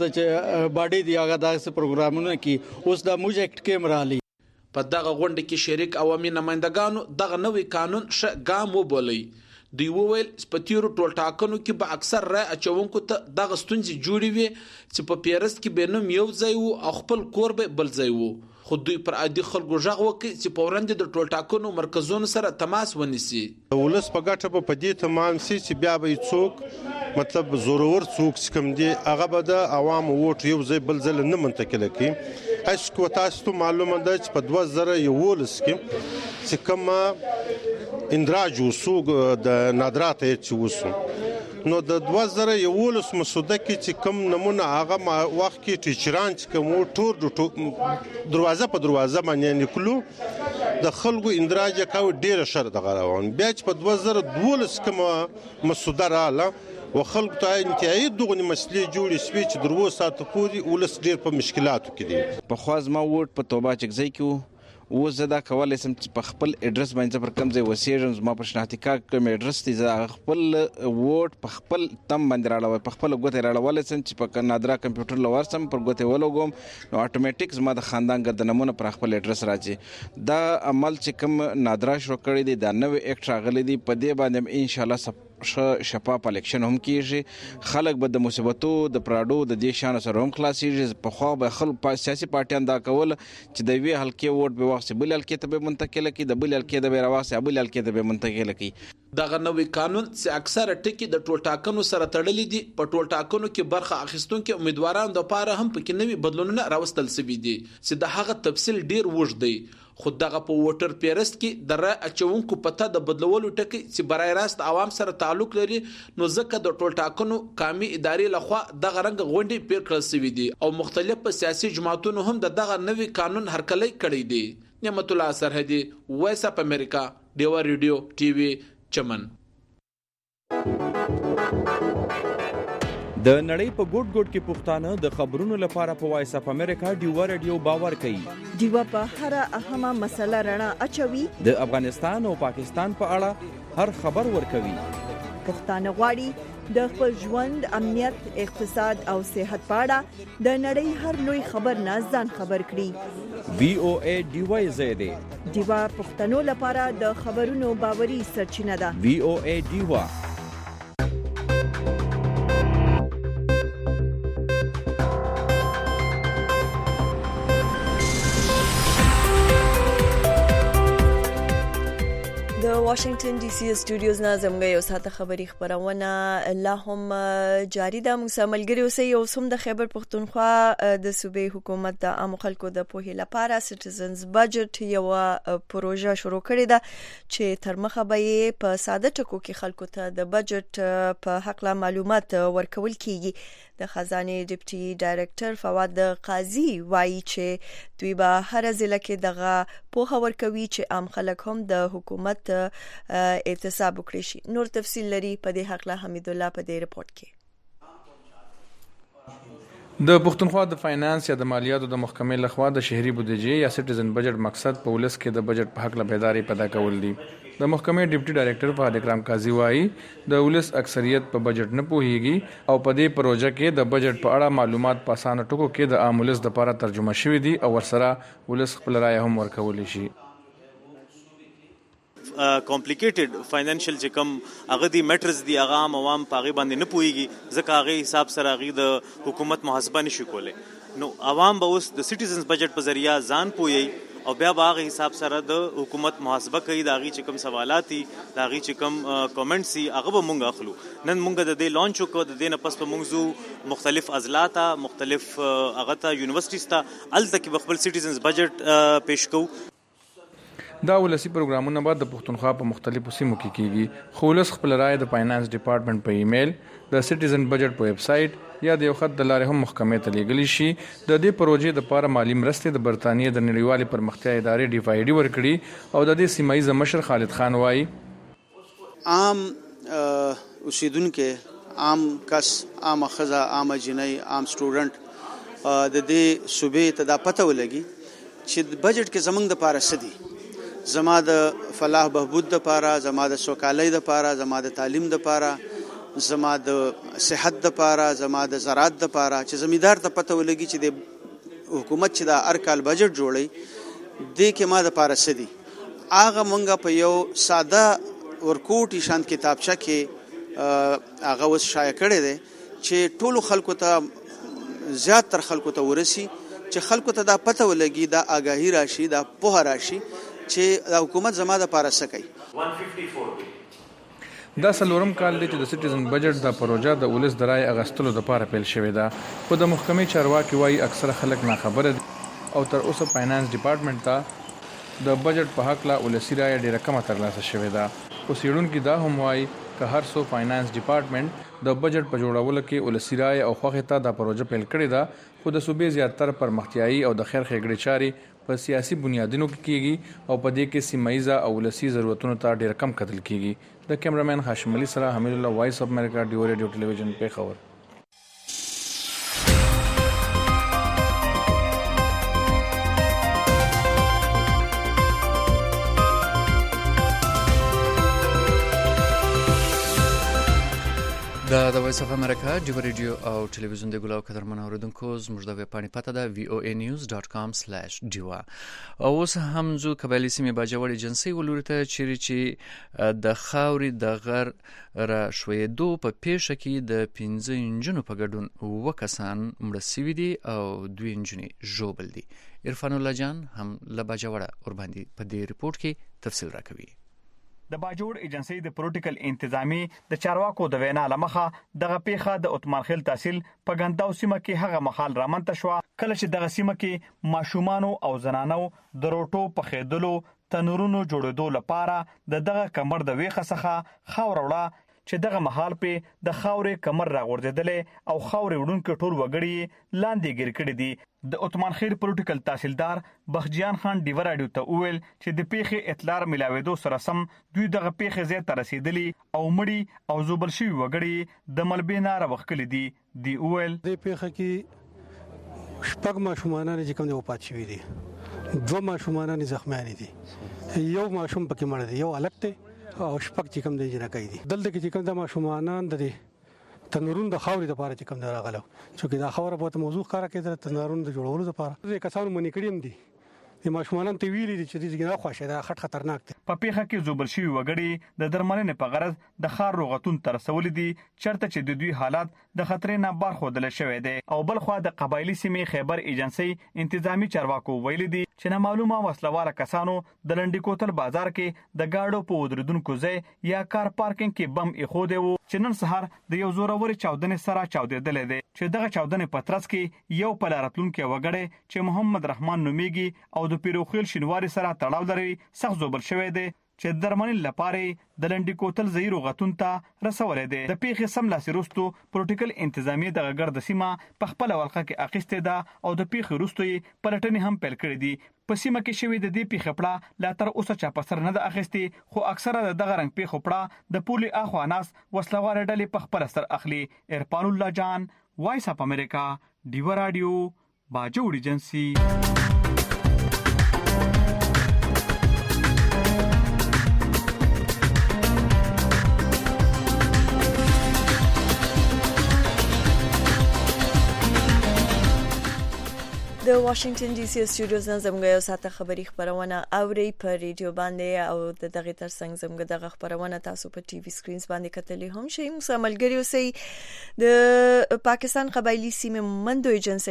الته باډي دی هغه دا غسه پروګرامونه کې اوس د موج اکټ کې مرالي. په دغه غونډه کې شریک عوامي نمائندګانو دغه نوې قانون ګام وبولي. دوی وویل په تیرو ټول ټاکنو کې به اکثر رای اچونکو ته دغه ستونزې جوړې وي چې په پیرست کې به نوم یو ځای وو او خپل کور به بل ځای وو. خو دوی پر عادي خلکو غږ وکړي چې په وړاندې د ټول ټاکنو مرکزونو سره تماس ونیسي. ولس په ګټه په دې تمام سي چې بیا به څوک مطلب زورور څوک کم دي هغه به د عوام ووټ یو ځای بل ځای نه منتقل کړي. اسکو تاسو ته معلومه ده چې په 2011 کې چې کومه اندراج وسوګ د نادرات چې وسو نو د 2011 مسوده کې چې کوم نمونه هغه وخت کې ټیچران چې کوم ټور دروازه په دروازه باندې نکلو د خلکو اندراج کاوه ډیره شر د غراون بیا چې په 2012 کومه مسوده رااله وخلق ته انتهایی دغه مسلې جوړې شوې چې درو ساعت پورې ولس ډیر په مشکلاتو کې دي. په خواز ما ووټ په توبه چکځي کې و زدا کولای سم چې په خپل اډرس باندې پر کم ځای وسیږم ما په شناختی کارت کې اډرس دي زه خپل ووټ په خپل تم باندې راړوي په خپل غوته راړول سم چې په نادره کمپیوټر لور سم پر غوته ولوګم نو اتوماتیک زما د خاندان ګردنمونه پر خپل اډرس راځي. دا عمل چې کوم نادره شروع کړی دی دا نوې اکټ راغلی دی په دې باندې ان شاء الله شفاف الیکشن هم کیږي. خلک به د مصیبتو د پراډو د دې شان سره هم خلاصيږي. په خو به خلک سیاسي پارټیان دا کول چې د وی حلقې ووټ به وخت بل حلقې ته به منتقل کی د بل حلقې د به راوځي بل حلقې ته به منتقل کی. دغه نوې قانون چې اکثره ټکی د ټول ټاکنو سره تړلې دي په ټول ټاکنو کې برخه اخیستونکو امیدوارانو د پاره هم پکې نوې بدلونونه راوستل شوي دي چې د هغه تفصیل ډیر وژ دی. خو دغه په ووټر پیرست کې د رای اچونکو پته د بدلولو ټکی چې برای راست عوام سره تعلق لري نو ځکه د ټول ټاکنو قومي ادارې لخوا دغه رنګ غونډې پیر کړل شوي دي او مختلف سیاسي جماعتونو هم دغه نوې قانون هرکلی کړی دی. نعمت الله سرحدي وایس اف امریکا ډیوا ریډیو ټي وي چمن. د نړۍ په ګوټ ګوټ کې پښتانه د خبرونو لپاره په وایس اف امریکا ډیوا ریډیو باور کوي. ډیوا په هر اهمه مسله رڼا اچوي. د افغانستان او پاکستان په اړه هر خبر ورکوي. پښتانه غواړي د خپل ژوند امنیت اقتصاد او صحت په اړه د نړۍ هر لوی خبر نه ځان خبر کړي. وی او ای ډیوا زیاده ډیوا پښتنو لپاره د خبرونو باوري سرچینه ده. وی او ای ډیوا د واشنگټن ډي سي سټوډیوز نه زموږ یو ساعت خبري خبرونه لا هم جاری ده. موږ سره ملګری اوسئ. یو سم د خیبر پختونخوا د صوبې حکومت د عام خلکو د پوهې لپاره سټیزنز بجټ یو پروژه شروع کړې ده چې تر مخه به په ساده ټکو کې خلکو ته د بجټ په حق لا معلومات ورکول کیږي. د خزانه ډیپټي ډایریکټر فواد قاضي وایي چې دوی به هر ځله کې دغه پوهه ورکوي چې عام خلک هم د حکومت اعتصاب وکړي شي. نور تفصیل لري په دې حق له حمید الله په دې رپورت کې. د پښتونخوا د فاینانس یا د مالیاتو د محکمې لخوا د شهري بودیجې یا سټیزن بجټ مقصد په ولس کې د بجټ په حق له بیداری پیدا کول دي. د محکمې ډیپټي ډایریکټر فهد اکرام قاضي وایي د ولس اکثریت په بجټ نه پوهیږي او په دې پروژه کې د بجټ په اړه معلومات په اسانه ټکو کې د عام ولس لپاره ترجمه شوي دي او ورسره ولس خپل رائے هم ورکولی شي. کمپلیکیټډ فاینانشل چې کوم هغه دی میټرز دی هغه عوام په هغه باندې نه پوهیږي ځکه هغه حساب سره هغه د حکومت محاسبه نشي کولی. نو عوام به اوس د سټیزنز بجټ په ذریعہ ځان پوهي او بیا به هغه حساب سره د حکومت محاسبه کوي د هغه چې کوم سوالات دي د هغه چې کوم کمنټس دي هغه به مونږ اخلو. نن مونږ د دې لانچ وکړو د دې نه پس په مونږ مختلف اضلاع مختلف هغه ته یونیورسيټیز ته الته کې خپل سټیزنز بجټ پیش کوو. دا ولسی پروګرامونه بعد د پښتونخوا په مختلفو سیمو کې کیږي. خو ولس خپل رائے د فاینانس ډپارټمنټ په ایمیل د سټیزن بجټ په ویب سټ یا د یو خط د لارې هم محکمې ته لیږلی شي. د دې پروژې لپاره مالی مرستې د برتانیې د نړیوالې پرمختیا ادارې DFID ورکړي او د دې سیمایي مشر خالد خان وایي عام اوسیدونکو عام کس عام خزه عام جنۍ عام سټوډنټ د دې صوبې ته دا پته ولګي چې بجټ کې زمنګ د پاره سدي زما د فلاح بهبود د پاره زما د سوکالۍ د پاره زما د تعلیم د پاره زما د صحت د پاره زما د زراعت د پاره چې زمیدار ته پته ولګي چې د حکومت چې د هر کال بجټ جوړي د کې ما د پاره سدي هغه مونږه په یو ساده ورکوټی شان کتابچه کې هغه وس شایع کړی دی چې ټولو خلکو ته زیات تر خلکو ته ورسي چې خلکو ته دا پته ولګي دا آگاهی راشي دا پوهه راشي چې د حکومت زما د پاره سکی. دا څلورم کال دی چې د سټیزن بجټ د پروژه د ولس د رائے اغستلو لپاره پیل شوې ده. خو د محکمې چارواکي وایي اکثره خلک ناخبره دي او تر اوسه فاینانس ډپارټمنټ ته د بجټ په حق لا ولسی رائے ډیره کمه ترلاسه شوې ده. خو څېړونکي دا هم وایي که هر څو فاینانس ډپارټمنټ د بجټ په جوړولو کې ولسی رائے او خوښه ته د پروژه پیل کړې ده خو د صوبې زیاتره پرمختیایي او د خیر ښېګړې چارې په سیاسي بنیادونو کې کیږي او په دې کې سیمایي او ولسی ضرورتونو ته ډیر کم کتل کیږي. د کیمرامین هاشم علي سره حمید الله وایس اف امریکا ډیو ریډیو ټلویزیون پیښور. د وایس اف امریکا ډیو ریډیو او ټلویزیون د ګلاو قدرمن اوریدونکو زموږ د ویب پاڼې پته ده voanews.com/diwa. اوس هم زو قبایلی سیمې باجوړ ایجنسی ولورته چې د خاوري د غر را شویدو په پیښه کې د 15 انجنونو په ګډون وکسان مړ شوي دي او 2 انجنې ژوبل دي. عرفان الله جان هم له باجوړ اور باندې په دې ریپورت کې تفصیل راکوي. د باجوړ ایجنسی د پروتوکول انتظامی د چارواکو د وینا لمخه دغه پیخه د اتمر خیل تحصیل په ګنداو سیمه کې هغه مخال رامنته شو کله چې دغه سیمه کې ماشومان او زنانو د روټو په خېدلو تنورونو جوړېدو لپاره دغه کمر د ویخه څخه خاور وړه چې دغه محل په د خاورې کمر راغورځیدلې او خاورې وډونکو ټول وګړي لاندې ګیر کړي دي. د اتمر خیل پروتوکول تحصیلدار بخجیان خان ډیو رادیو ته وویل چې د پیخه اطلاع ملاوېدو سره سم دوی دغه پیخه زی ته رسیدلی او مړی او زوبل شوی وګړي د ملبینا راوخکل دي. دی وویل د پیخه کې شپږ ماشومان چې کوم دی وپات شوی دي 2 ماشومان زخمیان دي یو ماشوم پکې مړ دی یو الګ او شپږ چې کوم دی جنکای دي دلته کې چې کوم د ماشومان د تنورون د خاورې د پاره چې کوم راغلو چې دا خاوره په موضوع کار کوي د تنورون د جوړولو لپاره کسانو منی کړیم دي د ماشومان ته ویلي چې د ځګنا خوښه ده خټ خطرناک ده. په پیخه کې زوبل شوی وګړي د درملنې په غرض د خار روغتون تر سول دي چرته چې د دوی حالات د خطرې نه برخودل شوې ده. او بل خو د قبایلی سیمې خیبر ایجنسی انتظامی چارواکو ویل دي چې نه معلومه وسلواله کسانو د لنډی کوتل بازار کې د گاډو په ودردونکو ځای یا کار پارکینګ کې بم ایښوده وو چې نن سحر د یو زوروري چاودنې سره چاودېدل دي چې دغه چاودنې په ترڅ کې یو پلارتلون کې وګړي چې محمد رحمان نومیږي او د پیروخیل شینواری سره تړاو لري سخت زوبل شوی دی چې درمنل لپاره د لنډی کوتل زیرو غتون ته رسولې ده. د پیخي سملاسي روستو پروتوکول انتظامی د ګرد سیمه په خپل ولقه کې اخیسته ده او د پیخي روستوي پلټنې هم پیل کړې دي. په سیمه کې شوی د دې پیخي پړه لا تر اوسه چا پسر نه ده اخیستي خو اکثره دغه رنګ پیخي پړه د پولي اخواناس وسلوار ډلې په خپل سر اخلي. عرفان الله جان وایس اپ امریکا ډیو رادیو باجوړ ایجنسی. د واشنگټن ډي سي سټوډیوز نه زموږ یو ساعته خبری خبرونه اوري په ریډیو باندې او د دغه ترڅنګ زموږ دغه خبرونه تاسو په ټي وي سکرینز باندې کتلې هم شي. موږ عملګری اوسئ. د پاکستان قبایلی سیمه مومندو ایجنسی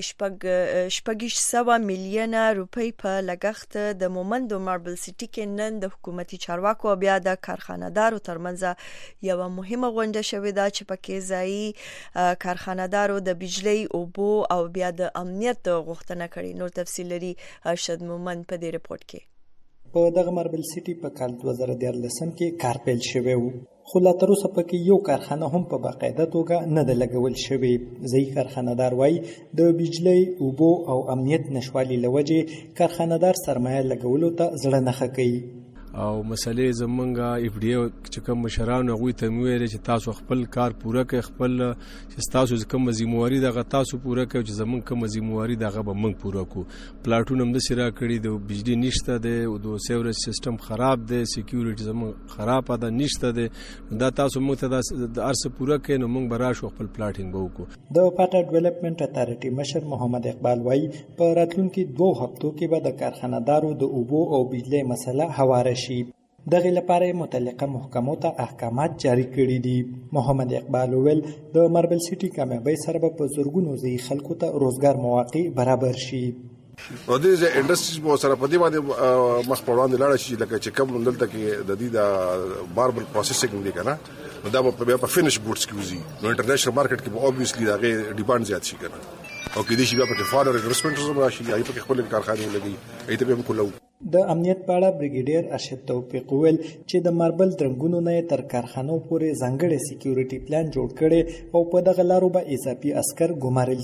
کې شپږ سوه میلیونه روپۍ په لګښت د مومندو ماربل سټي کې نن د حکومتي چارواکو بیا د کارخانه‌دارو ترمنځ یو مهمه غونډه شوې ده چې پکې ځایي کارخانه‌دارو د بجلی او بو او بیا د امنیت غوښتنه کړې. نور تفصیل لري ارشد مومند په دې رپورت کې. په دغه ماربل سټي په کال 2013 کې کار پیل شوی و، خو لا تر اوسه پکې یو کارخانه هم په باقاعده توګه نه ده لګول شوې. ځایي کارخانه‌دار وایي د بجلی، اوبو او امنیت نشوالي له وجې کارخانه‌دار سرمایه لګولو ته زړه نه ښه کوي. او مسلې زمونږه اف ډي اي چې کوم مشران هغوی ته ویل چې تاسو خپل کار پوره کړئ، خپل چې تاسو کوم ذمہواری دغه تاسو پوره کړئ، چې زمونږ کوم ذمہواری دغه به موږ پوره کړو. پلاټونه هم د سره کړی د بجلی نشته دی او د سیوریج سیستم خراب دی، سکیورټي زمونږ خراب ده نشته دی. دا تاسو موږ ته د ارس پوره کړئ نو موږ به راشو خپل پلاټینګ به وکړو. د پاټا ډیولپمنٹ اتارټي مشر محمد اقبال وایي په راتلونکي 2 هفتو کې به د کارخانه‌دارو د اوبو او بجلی مسله هواره شي. دغه لپاره متعلقه محکمو ته احکامات جاری کړي دي. محمد اقبال ویل د ماربل سټي کامیابی سره په زورګونو ځای خلکو ته روزګار مواقع برابر شي. نو د انډستریز په سره په دې باندې مخ په وړاندې لاړ شي، لکه چې کوم دلته کې د دې د ماربل پروسیسینګ دی کنه، نو دا په فینش ګوډز کې وزي. نو انټرنیشنل مارکیټ کې اوبویسلی دا غي ډیماند زیات شي کنه، او کې دې شي په فارمر انویسټمنټ زما راشي، ایت په خپل کارخانه لګي ایت به هم کولو. د امنیت په اړه بریګیډیر ارشد توفیق ویل چې د ماربل درنګونو نه تر کارخانو پورې ځانګړي سکیورټي پلان جوړ کړي او په دغه لارو به اضافي عسكر ګمارل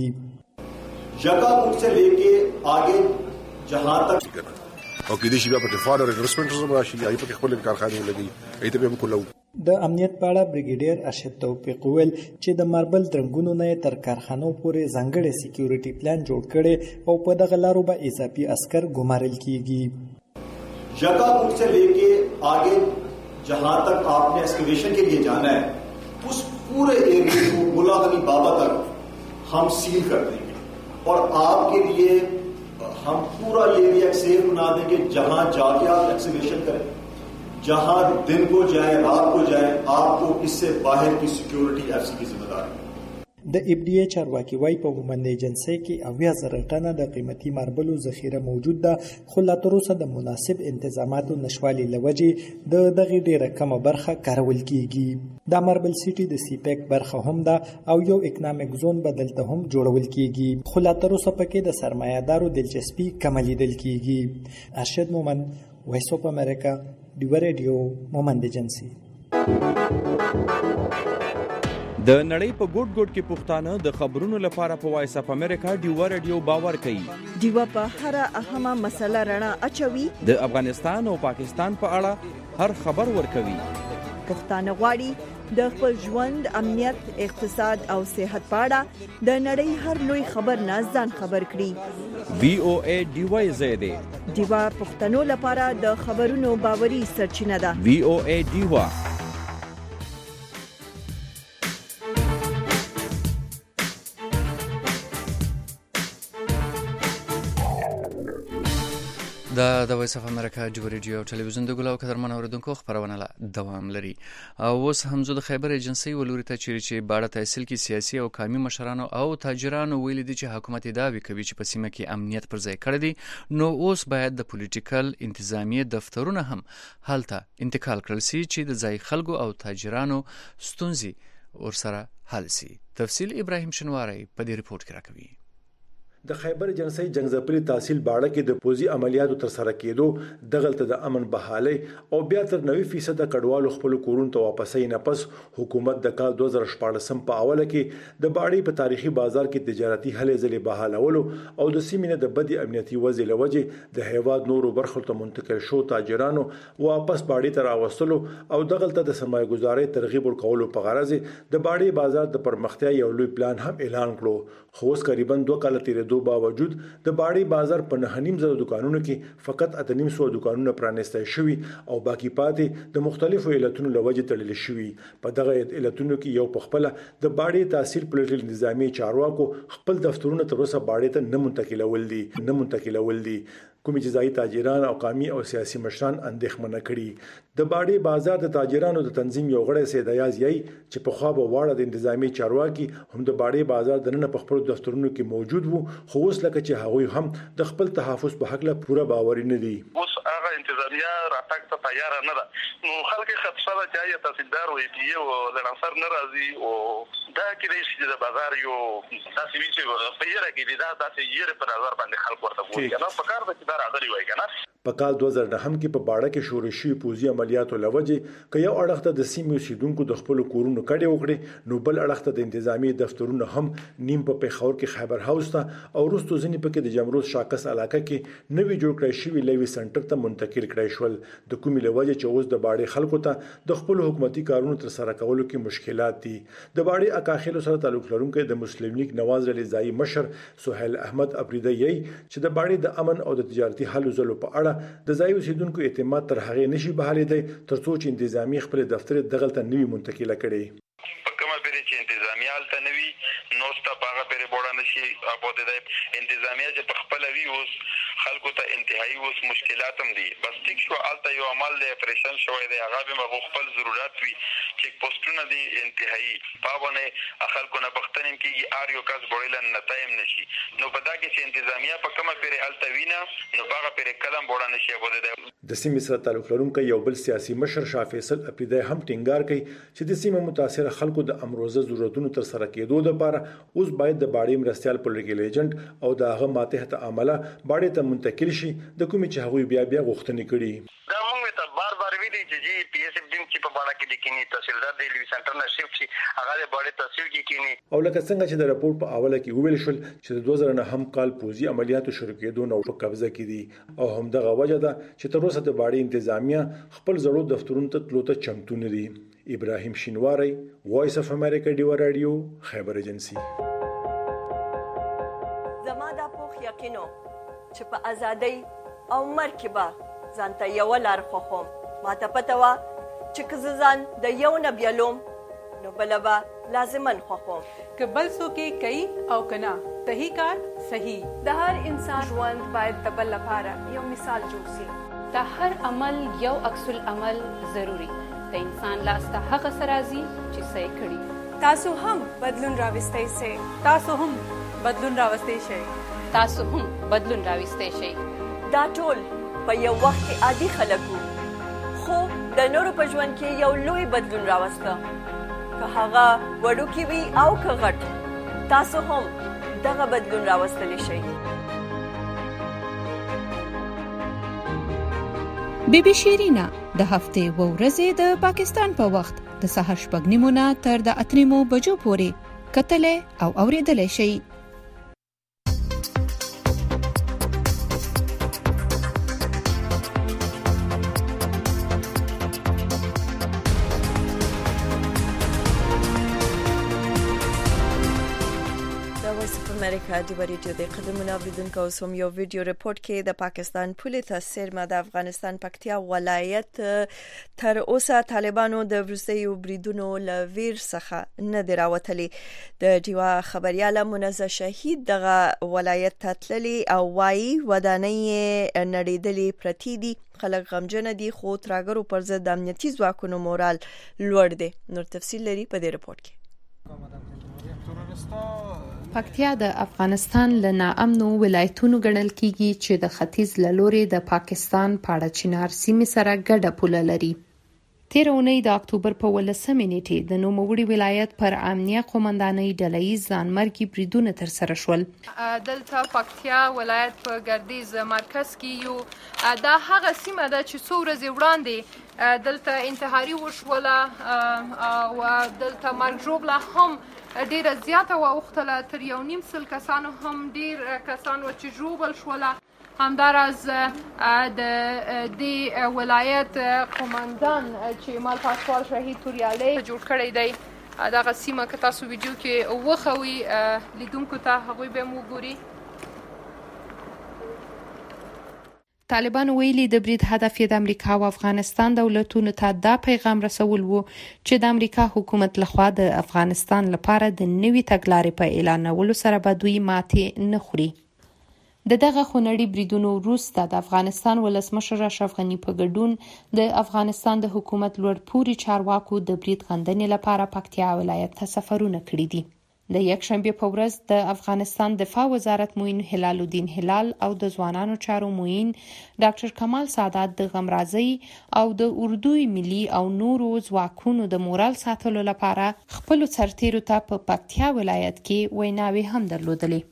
کیږي. جگہ ان سے لے کے آگے جہاں تک او کې دې شي په فارمر انویسټمنټ زما راشي، ایت په خپل کارخانه لګي ایت به هم کولو. د امنیت په اړه بریګیډیر ارشد توفیق ویل چې د ماربل درنګونو نه تر کارخانو پورې ځانګړي سکیورټي پلان جوړ کړي او په دغه لارو به اضافي عسكر ګمارل کیږي. جگہ ان سے لے کے آگے جہاں تک آپ نے ایکسکیویشن کے لیے جانا ہے اس پورے ایریا کو ملاغنی بابا تک ہم سیل کر دیں گے اور آپ کے لیے ہم پورا یہ ایریا سیف بنا دیں گے. جہاں جا کے آپ ایکسکیویشن کریں، جہاں دن کو جائے رات کو جائے، آپ کو اس سے باہر کی سیکیورٹی ایف سی کی ذمہ داری. د اف ډي اي چارواکي وايي په مومند ایجنسی کې 80,000 ټنه د قیمتي ماربلو ذخیره موجود ده، خو لا تر اوسه د مناسب انتظاماتو نشوالي له وجې د دغې ډیره کمه برخه کارول کیږي. د ماربل سټي د سی پیک برخه هم ده او یو اکنامک زون بدلته هم جوړول کیږي، خو لا تر اوسه پکې د سرمایه‌دارو دلچسپي کم لیدل کیږي. ارشد مومند، وایس اپ امریکا، ډیو رادیو، مومند ایجنسی. د نړۍ په ګوټ ګوټ کې پښتانه د خبرونو لپاره په وایس اپ امریکا ډیو رادیو باور کوي. ډیو په هر اهمه مسله رڼا اچوي. د افغانستان او پاکستان په اړه هر خبر ورکوي. پښتانه غواړي د خپل ژوند، امنیت، اقتصاد او صحت په اړه د نړۍ هر لوی خبر نه ځان خبر کړي. وی او ای ډیو زیاده ډیو پښتنو لپاره د خبرونو باوري سرچینه ده. وی او ای ډیو. د وایس اف امریکا ډیو رادیو او ټلویزیون د ګلاو قدرمن اوریدونکو خبرونه لا دوام لري. او اوس هم زه د خیبر ایجنسی ولوري ته چې باړه تحصیل کې سیاسي او قومي مشرانو او تاجرانو ویل دي چې حکومت داوی کوي چې په سیمه کې امنیت پر ځای کړی دی، نو اوس باید د پولیټیکل انتظامی دفترونه هم هلته انتقال کړل شي چې د ځای خلکو او تاجرانو ستونزې ورسره حل شي. تفصیل ابراهیم شنواری په دې ریپورت کې راکوي. د خیبر ایجنسی جنگزپلي تحصیل باړه کې د پوزي عملیاتو تر سره کېدو دغلت د امن بحالي او بیا تر 90% کډوالو خپل کورونو ته واپسې نه پس حکومت د کال 2014 په اوله کې د باړې په تاریخي بازار کې تجارتي هلې ځلې بحالولو او د سیمې د بدی امنیتي وضع لوجه د هیواد نورو برخو ته منتقل شو تاجرانو واپس باړې ته راوستلو او دغلت د سرمایه‌ګزارۍ ترغیب ورکولو په غرض د باړې بازار د پرمختیا یو لوی پلان هم اعلان کړو. خو اوس تقریبا 2 کال تیرېدو باوجود د باړې بازار په 9.5 دکانونو کې فقط 8.5 دکانونه پرانیستای شوي او باقی پاتې د مختلفو علتونو لوجه تړل شوي. په دغه علتونو کې یو په خپل د باړې تحصیل پولیټیکل نظامی چارواکو خپل دفترونه تر اوسه باړې ته نه منتقلول دي کومې جزایي تاجران او قومي او سیاسي مشران اندېښمنه کړي. د باړې بازار د تاجرانو د تنظیم یو غړی سید ایاز یي چې په خوا به واړه د انتظامی چارواکي هم د باړې بازار د نن په خپل دفترونو کې موجود وو خو اوس لکه چې هغوی هم د خپل تحفظ په حق له پوره باور نه دي. اوس هغه انتظامیه راتګ ته تیار نه ده نو خلک خدشه ده چې یا تحصیلدار وي او لنصر ناراضي او دا کې د بازار یو تاسو چې په یره کې دا تاسو یې په نظر باندې خلک ورته وایي نه په کار د دا راغلي وایي کنه. په کال 2009 کې په باړه کې شورشي پوزي عملیاتو لوجه ک یو اړخ ته د سیمې اوسیدونکو د خپل کورونو کډې وکړي نو بل اړخ ته د انتظامی دفترونو هم نیم په پیښور کې خیبر هاوس ته او وروسته ځینې پکې د جمروز شاکس علاقه کې نوی جوړ کړی شوی لیوي سنټر ته منتقل کړی شول د کومې لوجه چې اوس د باړې خلکو ته د خپل حکومتي کارونو تر سره کولو کې مشکلات دي. د باړې اکاخیلو سره تعلق لرونکي د مسلم لیگ نواز علي زائی مشر سہیل احمد افریدی چې د باړې د امن او د تجارتي حل زلو په اړه د ځای اوسیدونکو اعتماد تر هغه نشي بحالېدای ترڅو چې انتظامی خپل دفتر دغلت نوی منتقله کړي. په کومه پیری چې انتظامیه الته نوی نو ستا پاغه پیری بوړه نشي اپوده د انتظامیه چې په خپل وی اوس خلکو ته انتهایی اوس مشکلات هم دي. بس ټیک شو الته یو عمل دی اپریشن شوی دی هغه به خپل ضرورت وي چې پوسټونه دي انتهایی پاونه خلکو نه بختنیم کیږي ار یو کس بوړل نه تایم نشي نو په دا کې چې انتظامیه په کومه پیری الته وینا نو پاغه پیری کلم بوړه نشي اپوده د سیمې سره تعلق لرونکي یو بل سیاسي مشر شاه فیصل افریدی هم ټینګار کوي چې د سیمې متاثر خلکو د امروزه ضرورتونو تر سره کېدو لپاره اوس باید د باړې مرستيال پولیټیکل ایجنټ او د هغه ماتحت عمله باړې ته منتقل شي د کومې چې هغوی بیا غوښتنې کړي. دا موږ ته بار ویلي چې پی اس اف ډیم چې په باړه کې د کینی تحصیلدار د لیوي سنټر نه شیفټ شي هغه د باړې تحصیل کې کینی او لکه څنګه چې د راپور په اوله کې ویل شول چې د 2009 کال پوزي عملیاتو شروع کېدو نو په قبضه کې دي او همدغه وجه ده چې تر اوسه د باړې انتظامیه خپل زړو دفترونو ته تلو ته چمتو نه دي. ابراهیم شینواری وایس اف امریکا ډیو رادیو خیبر ایجنسی. زما د پوخ یقینو چې په ازادۍ او مرکبه ځانته یو لار خوخم ماته پته وا چې ځان د یو نه بیلوم نو بلبا لازمن خوخم که بل څوک کوي او کنا صحیح کار صحیح د هر انسان ژوند باید د بل لپاره یو مثال جوړ شي. د هر عمل یو عکس العمل ضروری د انسان لاس ته هغه سرازي چې صحیح کړي. تاسو هم بدلون راوستئ شئ. تاسو هم بدلون راوستئ شئ. تاسو هم بدلون راوستئ شئ. دا ټول په یو وخت کې عادي خلک وو خو د نورو په ژوند کې یو لوی بدلون راوسته که هغه وړوکی وي او که غټ تاسو هم دغه بدلون راوستلی شئ. بی بی شیرینا د هفتې و ورځې د پاکستان په وخت د سهار 8:30 تر د 8:00 بجو پورې کتلې او اوریدلې شي. امریکا د ریډیو د قدمونو اوریدونکو سوم یو ویډیو ریپورت کې د پاکستان پولیس سرمه د افغانستان پکتیا ولایت تر اوسه طالبانو د وروستیو بریدونو لویر څخه نه دراوتلي. د دیوا خبرياله منزه شهید دغه ولایت تتللی او وای ودانۍ نړیدلې پرتی دي خلک غمجن دي خو ترګرو پر ضد د امنیتي ځواکونو مورال لوړ دی. نور تفصیل لري په دې ریپورت کې. پکتیا د افغانستان له ناامنو ولایتونو ګڼل کیږي چې د ختیځ له لوري د پاکستان پاړه چنار سیمې سره ګډه پوله لري. تیر اونۍ د اکتوبر په 18 نیټې د نوموړي ولایت پر امنیه قومندانۍ ډلهییز ځانمرګي بریدونه ترسره شول. دلته پکتیا ولایت په ګردیز مرکز کې یو دا هغه سیمه ده چې څو ورځې وړاندې دلته انتحاري وشوله او دلته مرګ ژوبله هم ډیره زیاته واوښتله. تر 1.5 کسانو هم ډیر کسان و چې ژوبل شوله. همداراز د دې ولایت قومندان چې مال پاسوال شهید توریالی جوړ کړی دی دغه سیمه که تاسو ویډیو کې وښوي لیدونکو ته هغوی به مو ګوري. طالبانو ویلي د برید هدف یې د امریکا او افغانستان دولتونو ته دا پیغام رسول وو چې د امریکا حکومت لخوا د افغانستان لپاره د نوي تګلارې په اعلانولو سره به دوی ماتې نه خوري. د دغه خونړي بریدونو وروسته د افغانستان ولسمشر اشرف غني په ګډون د افغانستان د حکومت لوړپوړي چارواکو د برید غندنې لپاره پکتیا ولایت ته سفرونه کړي دي. د یکشنبه په ورځ د افغانستان دفاع وزارت معین هلال الدین هلال او د ځوانانو چارو معین ډاکټر کمال سعادت د غمرازي او د اردو ملي او نورو ځواکونو د مورال ساتلو لپاره خپل سرتیرو ته په پکتیا ولایت کې ویناوي هم درلودلې.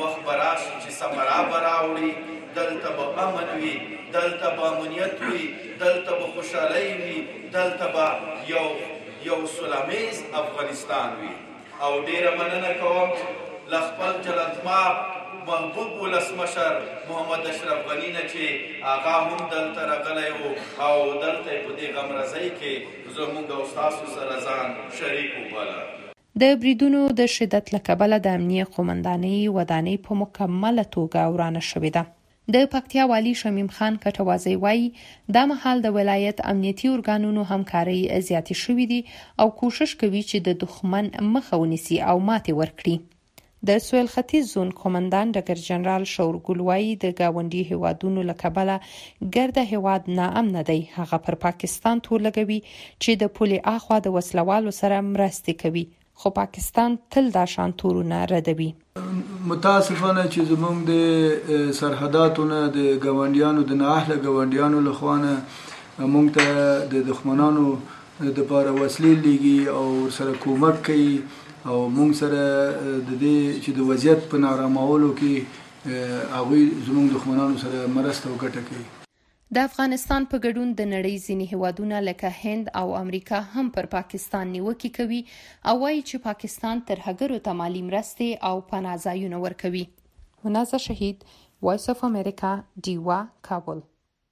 سمرا براوړي دلته به امن وي، دلته به امنیت وي، دلته به خوشحالي وي، دلته به یو سولهمیز افغانستان وي. او ډیره مننه کوم له خپل جلدماب محبوب ولسمشر محمد اشرف غني نه چې هغه هم دلته راغلی و او دلته په دې غمرازۍ کې زموږ او ستاسو سره ځان شریک وباله. د بریدونو د شدت له کبله د امنیه قومندانۍ ودانۍ په مکمله توګه ورانه شوې ده. د پکتیا والی شمیم خان کټوازی وایي دا مهال د ولایت امنیتي ارګانونو همکاري زیاتې شوې دي او کوشش کوي چې د دښمن مخه ونیسي او ماتې ورکړي. د سویل ختیځ زون قومندان ډګر جنرال شورګل وایي د ګاونډي هیوادونو له کبله ګرده هیواد ناامنه دی. هغه پر پاکستان تور لګوي چې د پولې اخوا د وسلوالو سره مرستې کوي، خو پاکستان تل دا شان تورونه ردوي. متاسفانه چې زموږ د سرحداتونه د ګاونډیانو د نااهله ګاونډیانو لخوانه موږ ته د دښمنانو د پاره وسلې لیږي او سره کومک کوي او موږ سره د دې چې د وضعیت په نارامولو کې هغوی زموږ دښمنانو سره مرسته او ګټه کوي. د افغانستان په ګډون د نړۍ ځینې هیوادونه لکه هند او امریکا هم پر پاکستان نیوکې کوي او وایي چې پاکستان ترهګرو ته مالي مرستې او پناه ځایونه ورکوي. منازه شهید، وایس اف امریکا، ډیوا، کابل.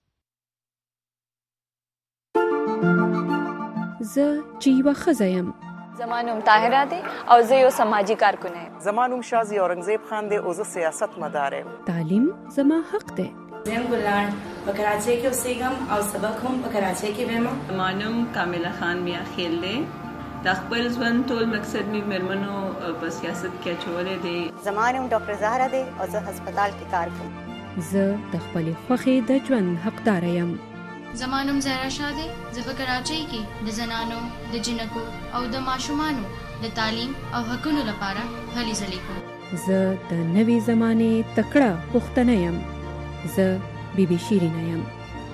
زه چې یوه ښځه یم. زما نوم طاهره دی او زه یو سماجي کارکونه یم. زما نوم شازي اورنګزیب خان دی او زه سیاست مدار یم. تعلیم زما حق دی. زم ګلان په کراچۍ کې اوسېږم او سبق هم په کراچۍ کې وایم. زما نوم کامله خان میا خیل دی. د خپل ژوند ټول مقصد مې مېرمنو په سیاست کې اچولې دی. زما نوم ډاکټر زهرا دی او زه هسپتال کې کار کوم. زه د خپلې خوښې د ژوند حقدار یم. زما نوم زهرا شاه دی. زه په کراچۍ کې د زنانو، د جنکو او د ماشومانو د تعلیم او حقوقو لپاره هلې ځلې کوم. زه د نوې زمانې تکړه پښتنه یم. زه بیبي شیرینه یم.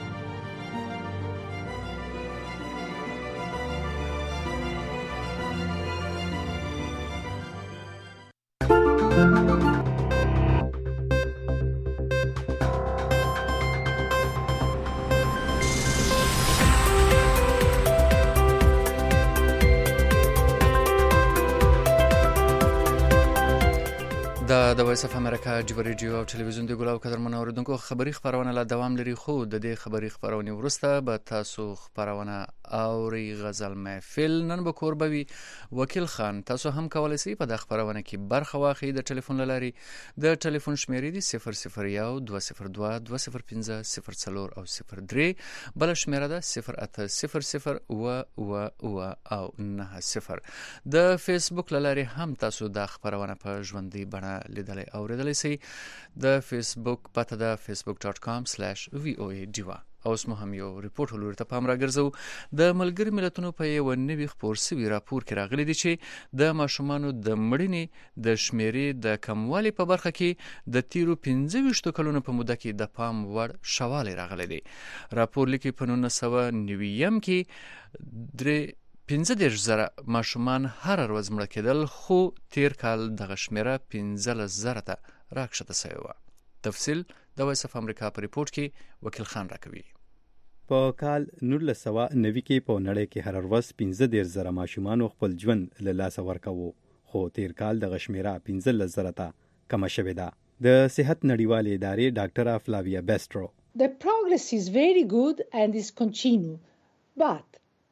د وایس اف امریکا جبر ریډیو او ټلویزیون د ګلاو قدرمنو اوریدونکو خبری خبرونه لا دوام لري، خو د دې خبری خبرونه ورسته به تاسو خبرونه اوري. غزل محفل نن به کوربوي وکیل خان. تاسو هم کولای شئ په د خبرونه کې برخه واخلئ. د ټلیفون لاري د ټلیفون شمیرې دي 001 202 205 04 او 03، بل شمیره ده 0800 او 90. د فیسبوک لاري هم تاسو د خبرونه په ژوندۍ بڼه لیدلای او اوریدلای شئ. د فیسبوک پته ده facebook.com/voa diva اوس مو هم یو ریپورت ولور ته پام راګرځو. د ملګری ملتونو په یو نوي خبر سوي راپور کې راغلي دي چې د ماشومانو د مړینې د شمیرې د کموالي په برخه کې د تیرو 25 کلونو په موده کې د پام وړ شواله راغلي دي. راپور لیکي په 1990 کې 15,000 ماشومان هر ورځ مړه کېدل، خو تیر کال دغه شمیره 15,000 ته راکښته شوې وه. تفصیل د وایس اف امریکا په ریپورت کې وکیل خان راکوي. په کال 1990 کې په نړۍ کې هر ورځ 15,000 ماشومان خپل ژوند له لاسه ورکوي، خو تیر کال دغه شمیره 15,000 ته کم شوې ده. د صحت نړیوالې ادارې ډاکټره فلاویا بیسټرو The progress is very good and is continue, but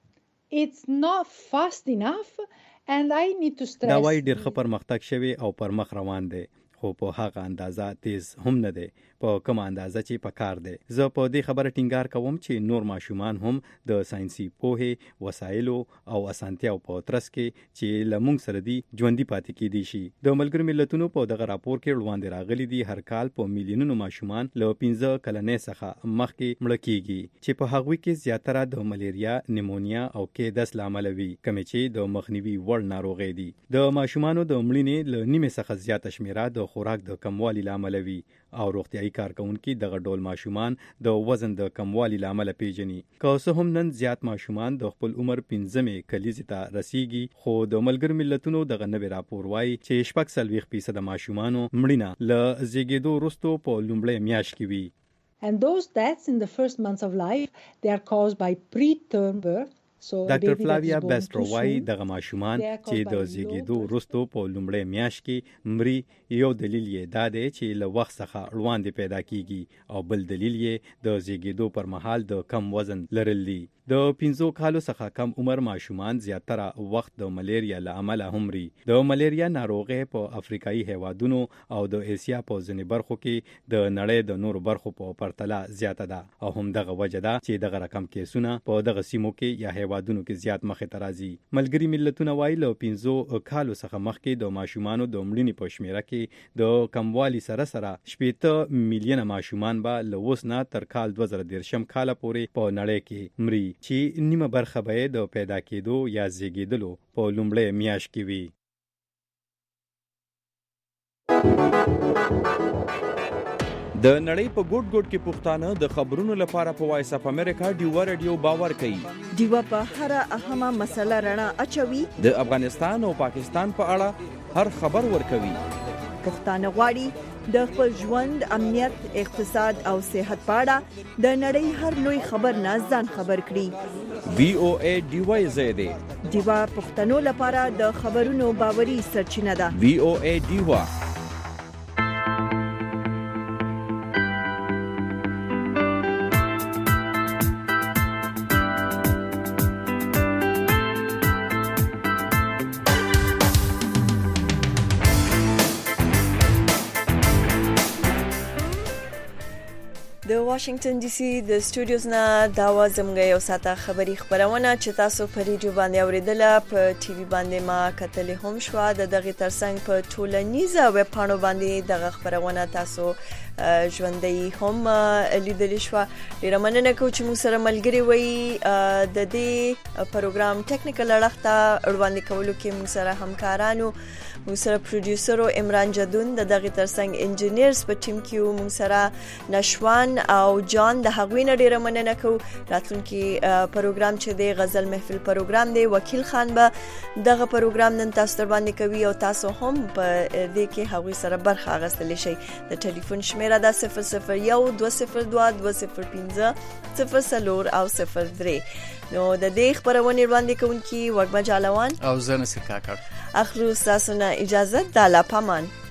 it's not fast enough and I need to stress دا وايي ډېر ښه پرمختګ شوی او پر مخ روان دی، خو په هغه اندازه تیز هم نه دی په کومه اندازه چې په کار دی. زه په دې خبره ټینګار کوم چې نور ماشومان هم د ساينسي پوهې، وسایلو او اسانتیاو په ترڅ کې چې لمونږ سره دي ژوندۍ پاتې کېدي شي. د ملګرو ملتونو په دغه راپور کې وړاندې راغلي دي هر کال په میلیونونو ماشومان له 15 کلنۍ څخه مخکې مړه کېږي چې په هغوی کې زیاتره د ملیریا، نیمونیا او کېدس لامل وي، کومې چې د مخنیوي وړ ناروغي دي. د ماشومانو د مړینې له نیمه څخه زیاته شمیره د خوراک د کموالي لامل وي او روغتیايي کارکونکي دغه ډول ماشومان د وزن د کموالي لامل پیژني. که څه هم نن زیات ماشومان د خپل عمر 15 کلیزې ته رسیږي، خو د ملګرو ملتونو دغه نوی راپور وایي چې 46% ماشومانو مړینه له زیږیدو وروسته په لومړۍ میاشت کې وي. And those deaths in the first months of life they are caused by preterm birth. ډاکټر فلاویا بیسټرو وايي دغه ماشومان چې د زیږیدو وروسته په لومړۍ میاشت کې مري، یو دلیل یې دا دی چې له وخت څخه وړاندې پیدا کیږي او بل دلیل یې د زیږیدو پر مهال د کم وزن لرل دي. د 15 کالو څخه کم عمر ماشومان زیاتره وخت د ملیریا له امله هم مري. د ملیریا ناروغي په افریقایي هیوادونو او د اسیا په ځینې برخو کې د نړۍ د نورو برخو په پرتله زیاته ده او هم دغه وجه ده چې دغه رقم کیسونه په دغه سیمو کې یا هیوادونو کې زیات مخې ته راځي. ملګري ملتونه وايي له 15 کالو څخه مخکې د ماشومانو د مړینې په شمیره کې د کموالي سره 80 میلیونه ماشومان به له اوس نه تر کال 2030 کال پورې په نړۍ کې مري، چې نیمه برخه به د پیدا کېدو یا زیږیدلو په لومړۍ میاشت کې وي. د نړۍ په ګوټ ګوټ کې پښتانه د خبرونو لپاره په وایس اف امریکا ډیوا رادیو باور کوي. ډیوا په هر اهمه مسله رڼا اچوي، د افغانستان او پاکستان په اړه هر خبر ورکوي. پښتانه غواړي د خپل ژوند، امنیت، اقتصاد او صحت په اړه د نړۍ هر لوی خبر نه ځان خبر کړي. VOA ډیوا زیاده ډیوا پښتنو لپاره د خبرونو باوري سرچینه ده. VOA ډیوا د واشنگټن ډي سي د سټوډیوز نه دا و زموږ یو ساعته خبری خبرونه چې تاسو په ریډیو باندې اوریدله، په ټي وي باندې ما کتلې هم شو. د دغه ترڅنګ په ټولنیزه ویب پاڼو باندې دغه خبرونه تاسو ژوندۍ هم لیدل شو. ډیره مننه کوم چې موږ سره ملګری وي. د دې پروګرام ټیکنیکل اړخ ته وړاندې کولو کې موږ سره همکارانو، موږ سره پروډوسر عمران جدون، د دغه ترڅنګ انجینیرز په ټیم کې موږ سره نشوان او جان. د هغوی نه ډیره مننه کوم. راتلونکي پروګرام چې دی غزل محفل پروګرام دی، وکیل خان به دغه پروګرام نن تاسو در باندې کوي او تاسو هم په دې کې هغوی سره برخه اخیستلی شئ. د ټلیفون شمیره ده 001-202-205-04 او 03. نو د دې خبرونه وړاندې کوونکی وګما جالوان او زه نصر کاکړ اخلو تاسو نه اجازه. د لا پامان.